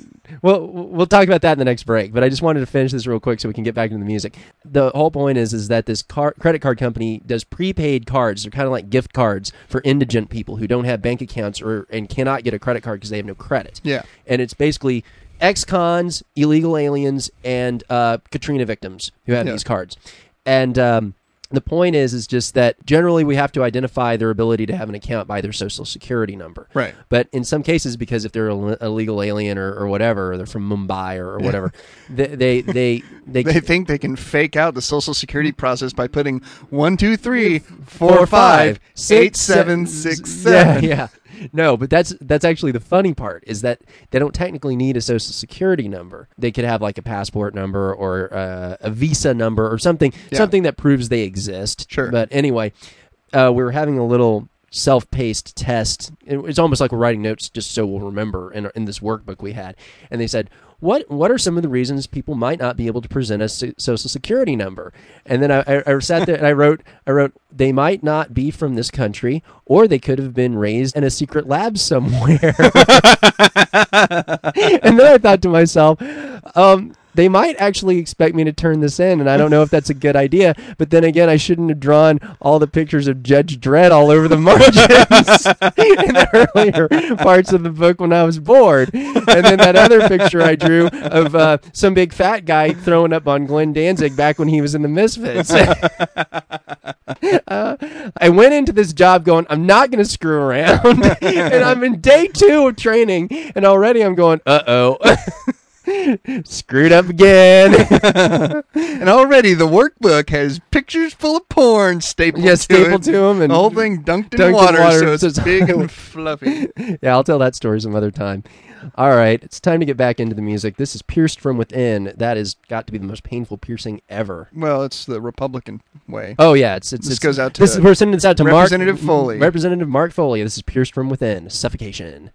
Well, we'll talk about that in the next break, but I just wanted to finish this real quick so we can get back into the music. The whole point is is that this car, credit card company does prepaid cards. They're kind of like gift cards for indigent people who don't have bank accounts or and cannot get a credit card because they have no credit. Yeah. And it's basically ex-cons, illegal aliens, and uh, Katrina victims who have Yeah. these cards. And um, the point is is just that generally we have to identify their ability to have an account by their social security number. Right. But in some cases, because if they're a illegal alien or, or whatever, or they're from Mumbai or, or whatever, they they they they, They think they can fake out the social security process by putting one, two, three, four, five, eight, seven, six, seven. Yeah, yeah. No, but that's that's actually the funny part is that they don't technically need a social security number. They could have like a passport number or uh, a visa number or something, Yeah. something that proves they exist. Sure. But anyway, uh, we were having a little self-paced test. It- It's almost like we're writing notes just so we'll remember in, in this workbook we had. And they said, what what are some of the reasons people might not be able to present a so- social security number? And then I, I, I sat there and I wrote, I wrote, they might not be from this country, or they could have been raised in a secret lab somewhere. And then I thought to myself, um, they might actually expect me to turn this in, and I don't know if that's a good idea. But then again, I shouldn't have drawn all the pictures of Judge Dredd all over the margins in the earlier parts of the book when I was bored. And then that other picture I drew of uh, some big fat guy throwing up on Glenn Danzig back when he was in the Misfits. uh, I went into this job going, I'm not going to screw around. And I'm in day two of training, and already I'm going, uh-oh. Screwed up again. And already the workbook has pictures full of porn stapled Yeah, to stapled it. to 'em and the whole thing dunked in dunked in water, water, so it's so it's- big and fluffy. Yeah, I'll tell that story some other time. All right, it's time to get back into the music. This is Pierced from Within. That has got to be the most painful piercing ever. Well, it's the Republican way. Oh yeah, it's it's This it's, goes out to this is we're sending this out to Representative Mark, Foley. Representative Mark Foley. This is Pierced from Within. Suffocation.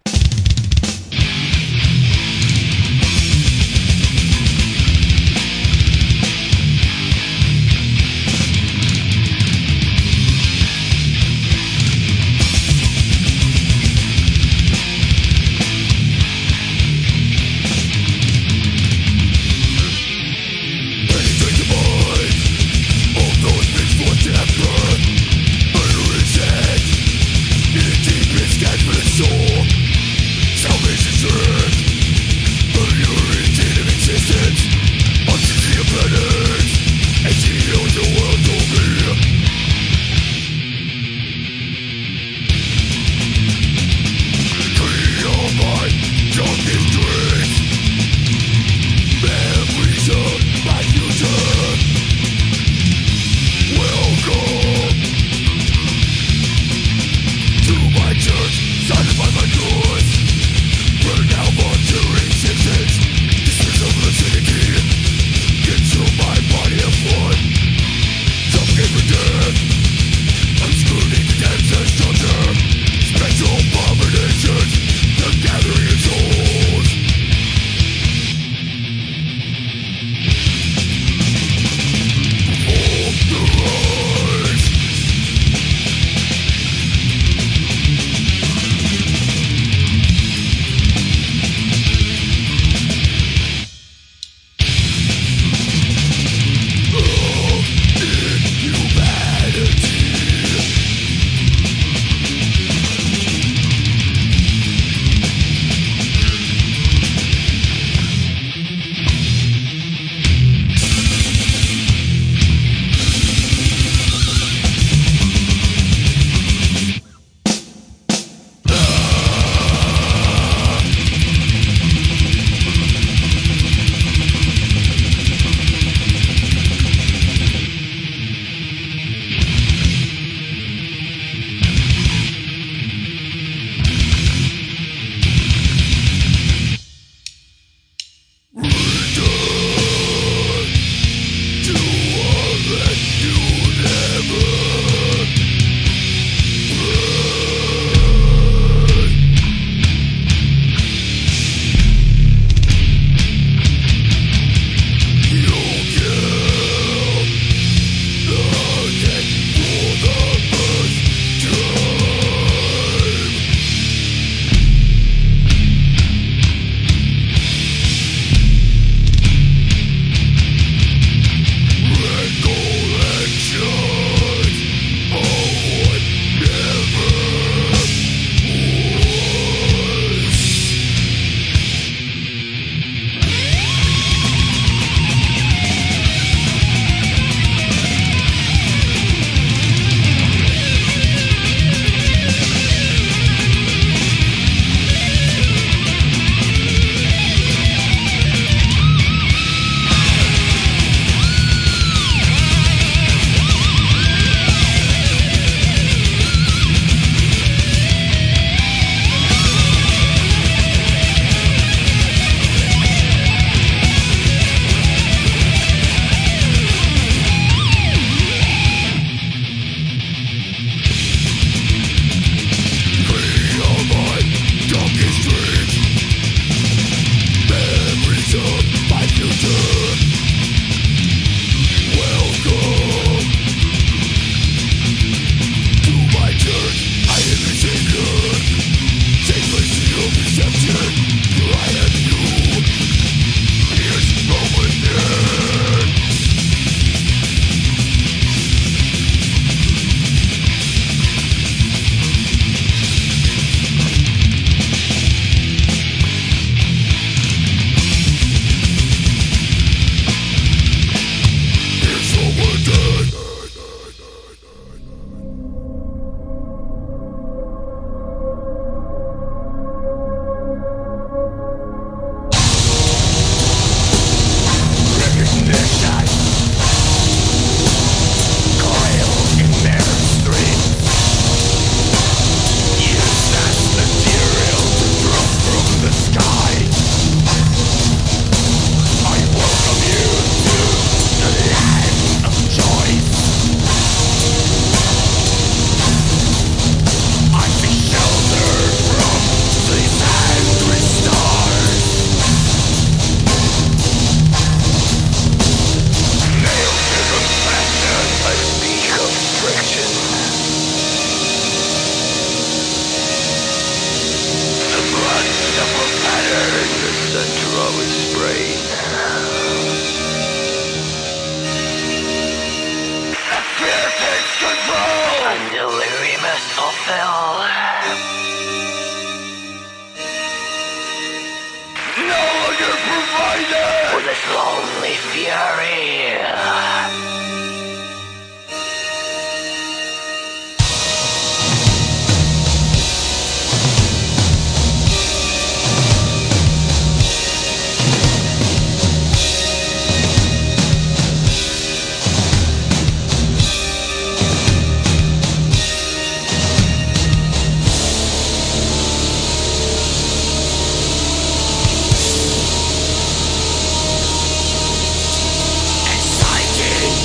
Soul this lonely fury. Exciting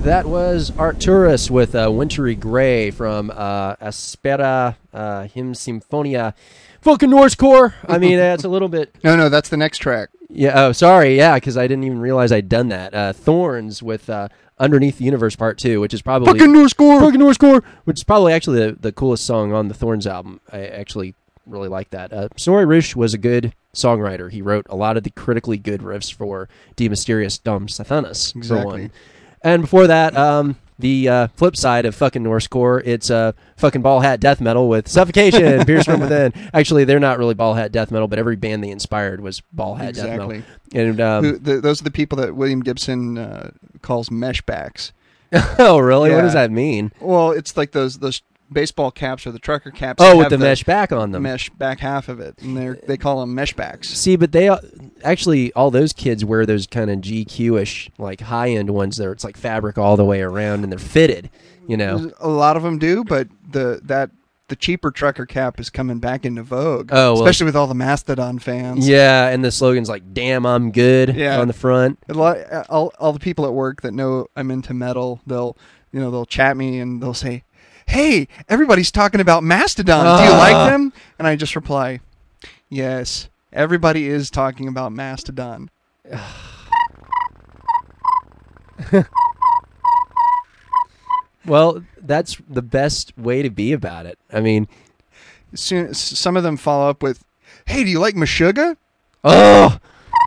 That was Arcturus with uh, Wintry Gray from uh, Aspera uh, Hymn Symphonia. Fucking Norse core. I mean, that's a little bit... No, no, that's the next track. Yeah. Oh, sorry. Yeah, because I didn't even realize I'd done that. Uh, Thorns with uh, Underneath the Universe Part two, which is probably... Fucking Norse core! Fucking Norse core! Which is probably actually the, the coolest song on the Thorns album. I actually really like that. Uh, Snorri Rish was a good songwriter. He wrote a lot of the critically good riffs for Die Mysterious Dom Sathanas. Exactly. And before that, um, the uh, flip side of fucking Norse core, it's uh, fucking ball hat death metal with Suffocation, Pierce from Within. Actually, they're not really ball hat death metal, but every band they inspired was ball hat exactly. death metal. And um, Who, the, those are the people that William Gibson uh, calls meshbacks. oh, really? Yeah. What does that mean? Well, it's like those those baseball caps or the trucker caps. Oh, that with have the, mesh back on them. mesh back half of it, and they they call them meshbacks. See, but they uh, actually all those kids wear those kind of G Q-ish, like high end ones. There, it's like fabric all the way around, and they're fitted. You know, A lot of them do, but the that the cheaper trucker cap is coming back into vogue. Oh, well, especially with all the Mastodon fans. yeah, and the slogan's like "Damn, I'm good" Yeah. on the front. A lot, all all the people at work that know I'm into metal, they'll you know they'll chat me and they'll say, "Hey, everybody's talking about Mastodon. Do you Uh. like them?" And I just reply, "Yes, everybody is talking about Mastodon." Well, that's the best way to be about it. I mean, Soon, some of them follow up with, "Hey, do you like Meshuggah?" oh.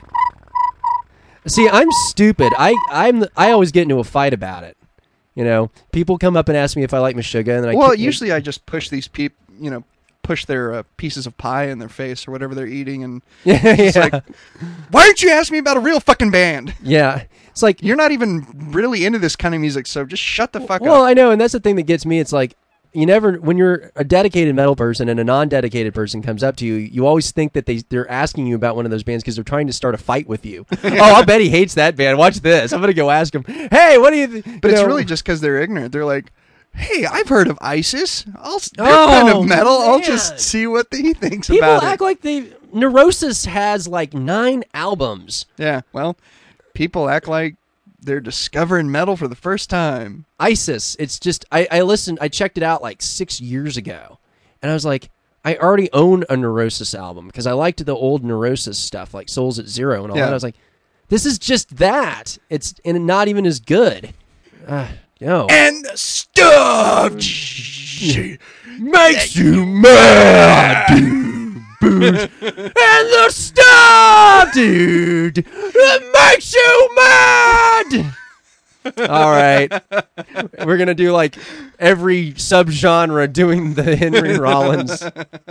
See, I'm stupid. I I'm I always get into a fight about it. You know, people come up and ask me if I like Meshuggah, and then I Well, kick- usually I just push these people, you know, push their uh, pieces of pie in their face or whatever they're eating, and yeah, it's yeah. like, why aren't you asking me about a real fucking band? yeah. It's like You're not even really into this kind of music, so just shut the fuck well, up. I know, and that's the thing that gets me. It's like you never, when you're a dedicated metal person and a non-dedicated person comes up to you, you always think that they they're asking you about one of those bands because they're trying to start a fight with you. Oh, I bet he hates that band. Watch this. I'm gonna go ask him. Hey, what do you? Th-? But you it's know? really just because they're ignorant. They're like, hey, I've heard of ISIS. I'll, they're Oh, kind of metal. I'll man. just see what he thinks People about act it. like they Neurosis has like nine albums. Yeah, well, people act like they're discovering metal for the first time. ISIS. It's just I, I listened. I checked it out like six years ago, and I was like, I already own a Neurosis album because I liked the old Neurosis stuff, like Souls at Zero and all Yeah. that. I was like, this is just that. It's and not even as good. Uh, no. And the stuff makes you mad, dude. Boosh. And the stuff, dude, that makes you mad. All right, we're gonna do like every subgenre doing the Henry Rollins.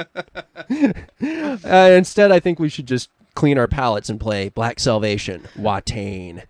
uh, instead, I think we should just clean our palates and play Black Salvation, Watain.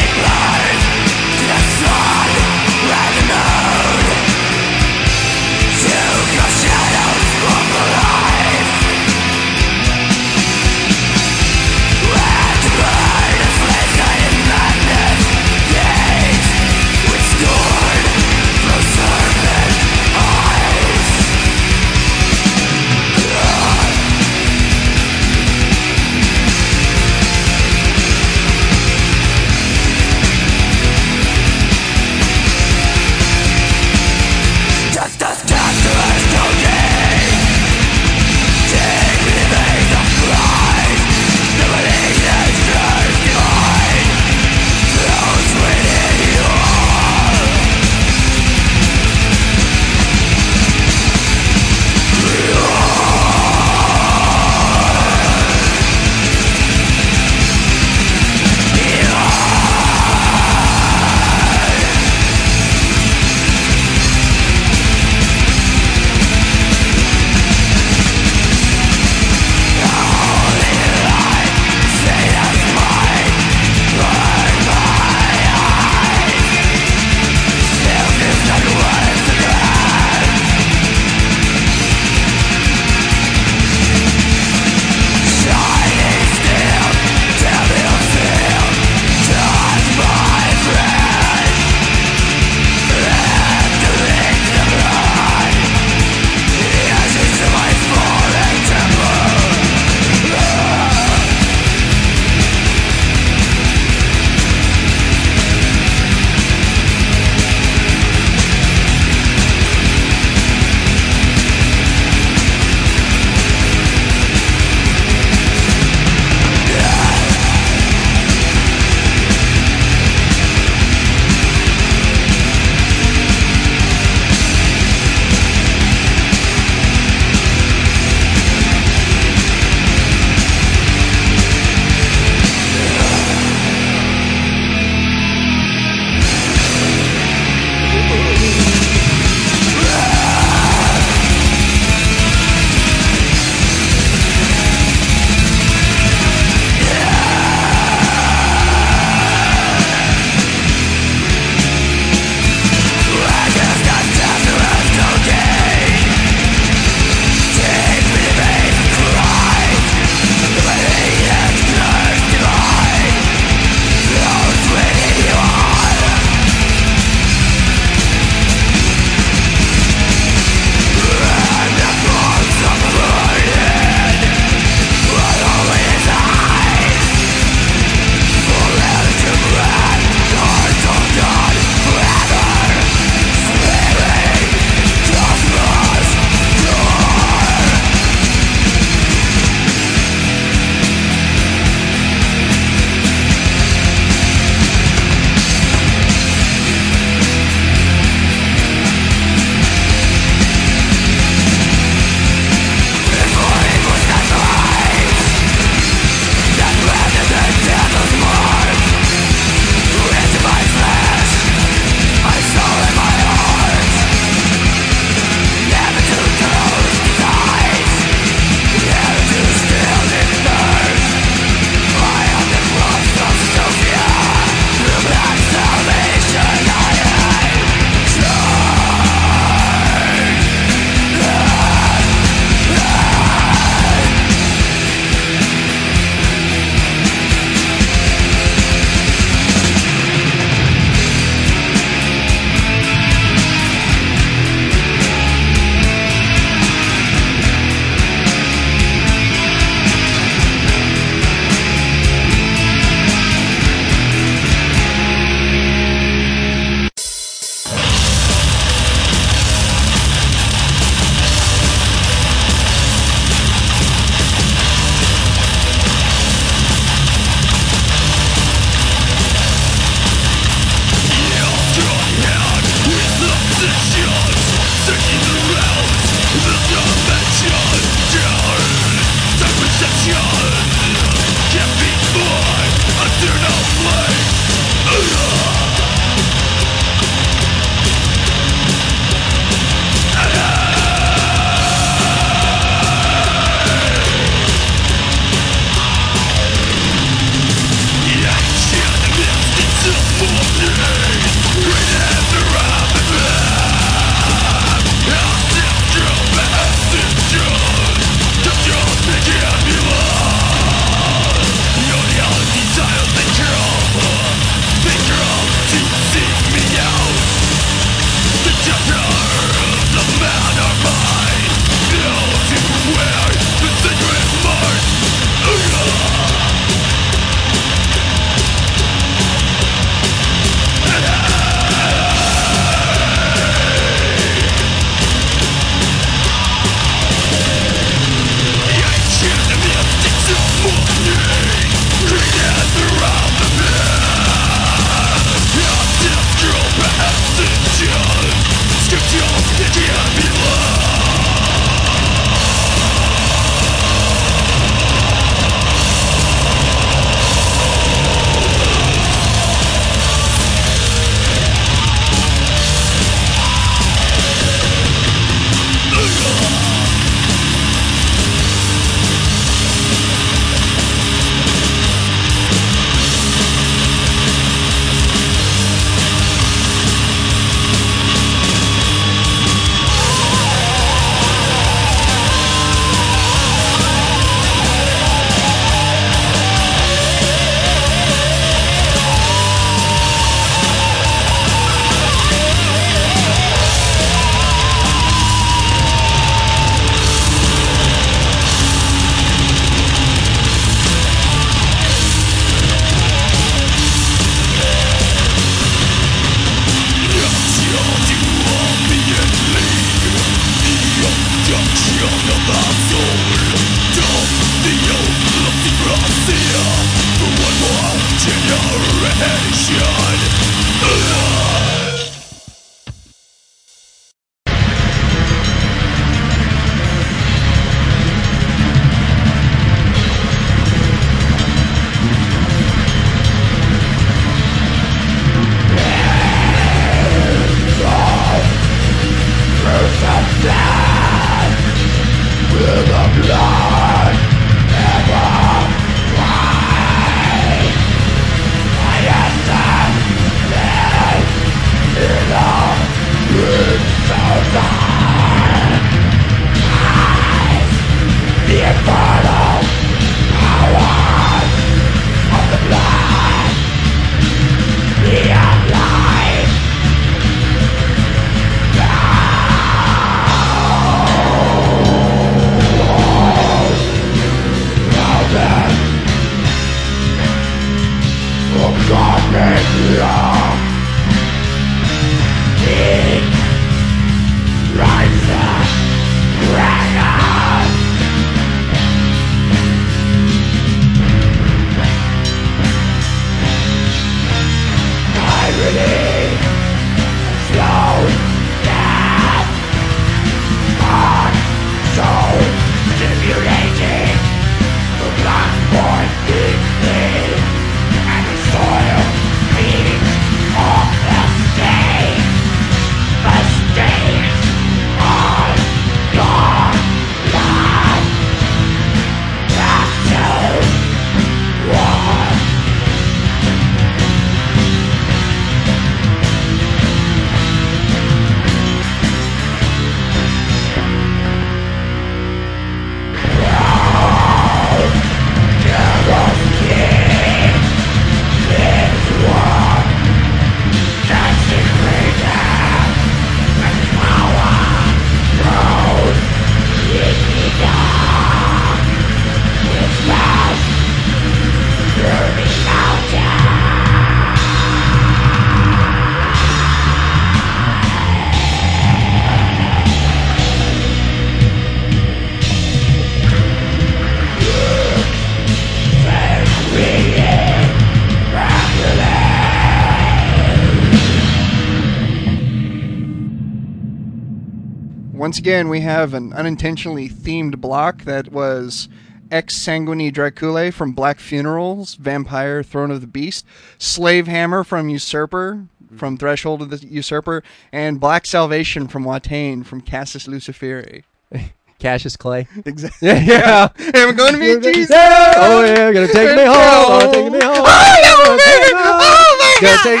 Once again, we have an unintentionally themed block that was Ex Sanguini Draculae from Black Funerals, Vampire, Throne of the Beast, Slave Hammer from Usurper, from Threshold of the Usurper, and Black Salvation from Watain, from Casus Luciferi. Cassius Clay. Exactly. Yeah. yeah. I'm going to meet Jesus. Yeah. Oh, yeah. Gonna take me home. Oh, take me home. Oh, baby. Oh, my Gonna God. take me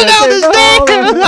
home.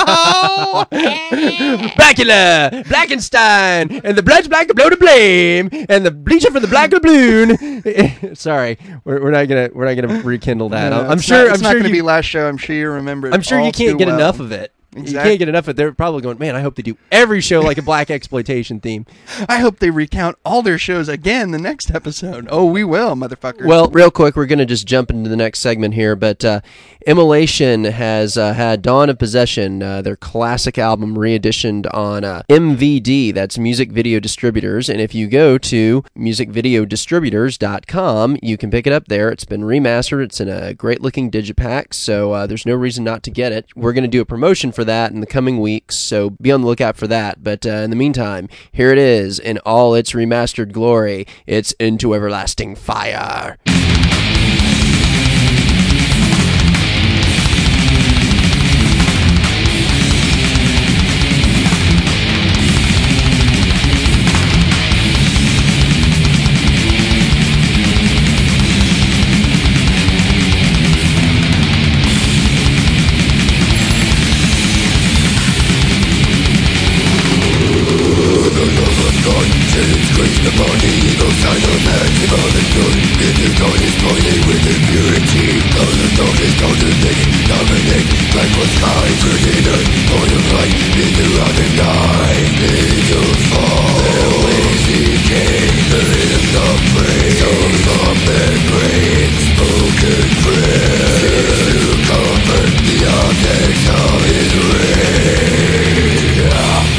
Oh, Gonna take me home. Blackula, Blackenstein, and the Blood's Black to blow the blame, and the bleacher for the Black Doubloon. Sorry, we're, we're not gonna we're not gonna rekindle that. No, I'm it's sure. Not, it's I'm not sure going to you, be last show. I'm sure you remember it. I'm sure all you can't too get well. enough of it. Exactly. You can't get enough of it. They're probably going, man, I hope they do every show like a black exploitation theme. I hope they recount all their shows again the next episode. Oh, we will, motherfuckers. Well, real quick, we're going to just jump into the next segment here, but uh, Immolation has uh, had Dawn of Possession, uh, their classic album, reeditioned on uh, M V D, that's Music Video Distributors, and if you go to music video distributors dot com, you can pick it up there. It's been remastered. It's in a great-looking digipack, so uh, there's no reason not to get it. We're going to do a promotion for that in the coming weeks, so be on the lookout for that. But uh, in the meantime, here it is in all its remastered glory. It's Into Everlasting Fire. The body, evil side of man, evil and good. If you God is pointing with impurity, God of darkness, condemnation, dominate. Black was sky, created, point of light, into rock and die, into fall. Their ways decay, the rhythms of praise, souls of their brains, spoken prayers, to comfort the objects of his rage. Yeah.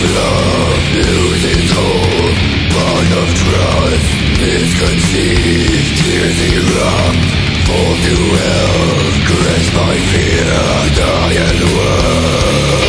love loses hold. Bond of trust misconceived. Tears erupt, fall to hell. Crushed by fear, die in the world.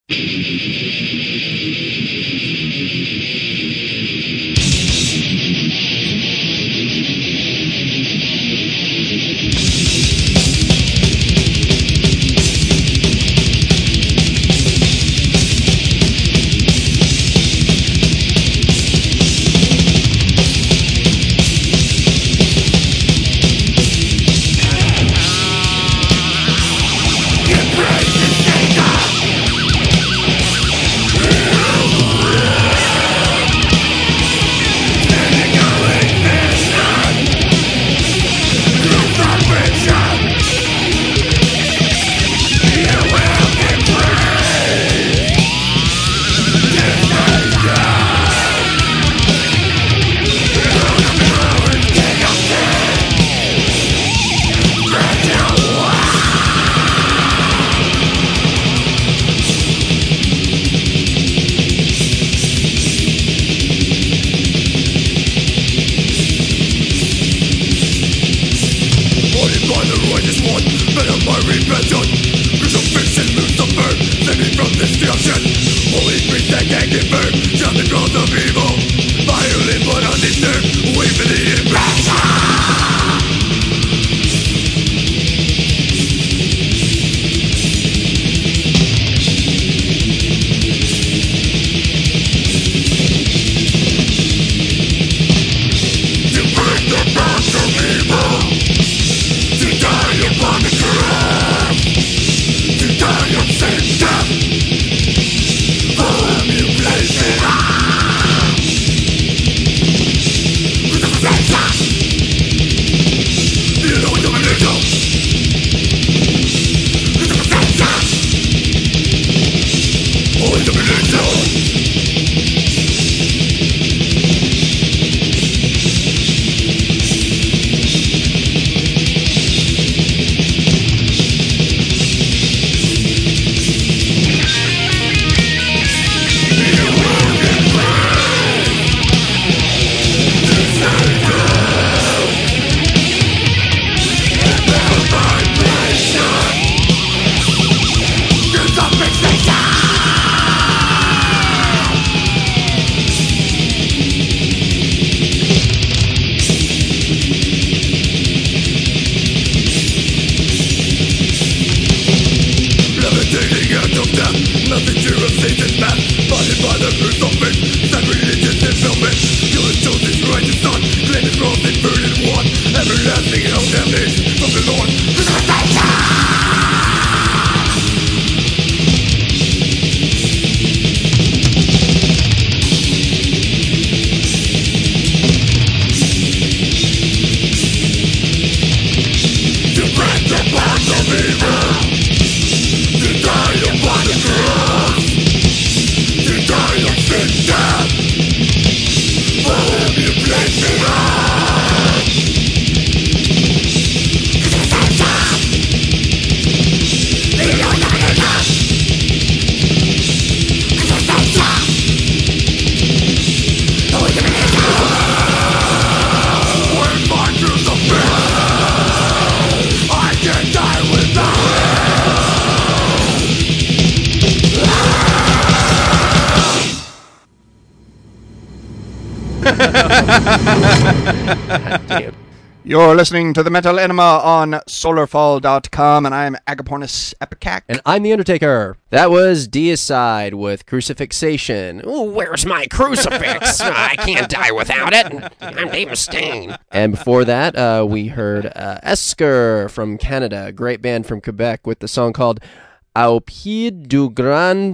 Damn. You're listening to the Metal Enema on solarfall dot com, and I'm Agapornis Epicac. And I'm The Undertaker. That was Deicide with Crucifixation. Ooh, where's my crucifix? I can't die without it. I'm Dave Mustaine. And before that, uh, we heard uh, Esker from Canada, a great band from Quebec, with the song called Au Pied du Grand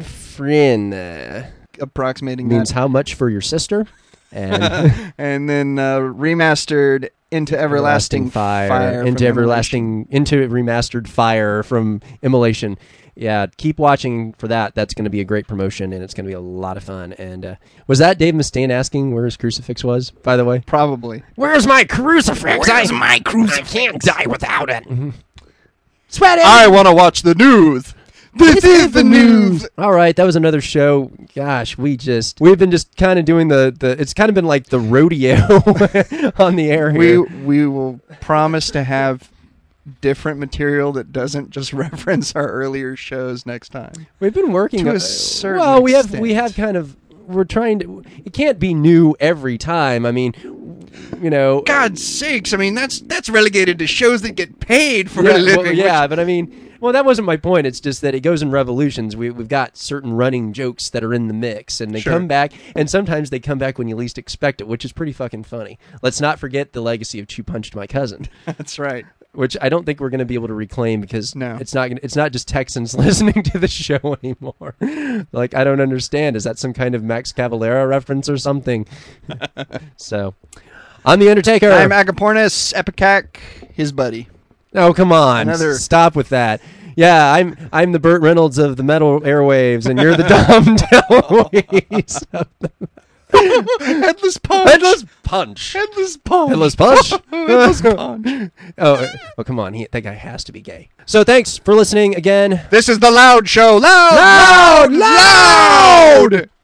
Frien. Approximating Means that. how much for your sister? And And then uh, remastered Into Everlasting, Fire, Fire into from everlasting, into remastered Fire from Immolation. Yeah, keep watching for that. That's going to be a great promotion, and it's going to be a lot of fun. And uh, was that Dave Mustaine asking where his crucifix was, by the way? Probably. Where's my crucifix? Where's I, my crucifix? I can't die without it. Sweaty! I want to watch the news. This is the news. All right, that was another show. Gosh, we just we've been just kind of doing the, the it's kind of been like the rodeo on the air We here. we will promise to have different material that doesn't just reference our earlier shows next time. We've been working To a on- certain Well, we have we extent. have kind of we're trying to. It can't be new every time. I mean, you know. God's sakes! I mean, that's that's relegated to shows that get paid for yeah, a living. well, yeah, but I mean. Well, that wasn't my point. It's just that it goes in revolutions. We, we've got certain running jokes that are in the mix, and they Sure. come back, and sometimes they come back when you least expect it, which is pretty fucking funny. Let's not forget the legacy of Chew Punched My Cousin, That's right. which I don't think we're going to be able to reclaim because No. it's not gonna, it's not just Texans listening to the show anymore. Like, I don't understand. Is that some kind of Max Cavalera reference or something? So, I'm The Undertaker. I'm Agapornis Epicac, his buddy. Oh, come on. Another- S- Stop with that. Yeah, I'm I'm the Burt Reynolds of the metal airwaves, and you're the Dom DeLuise of the Headless Punch. Headless Punch. Headless Punch. Headless Punch? Headless Punch. oh, oh, come on. He, that guy has to be gay. So thanks for listening again. This is the Loud Show. Loud, Loud, loud, loud.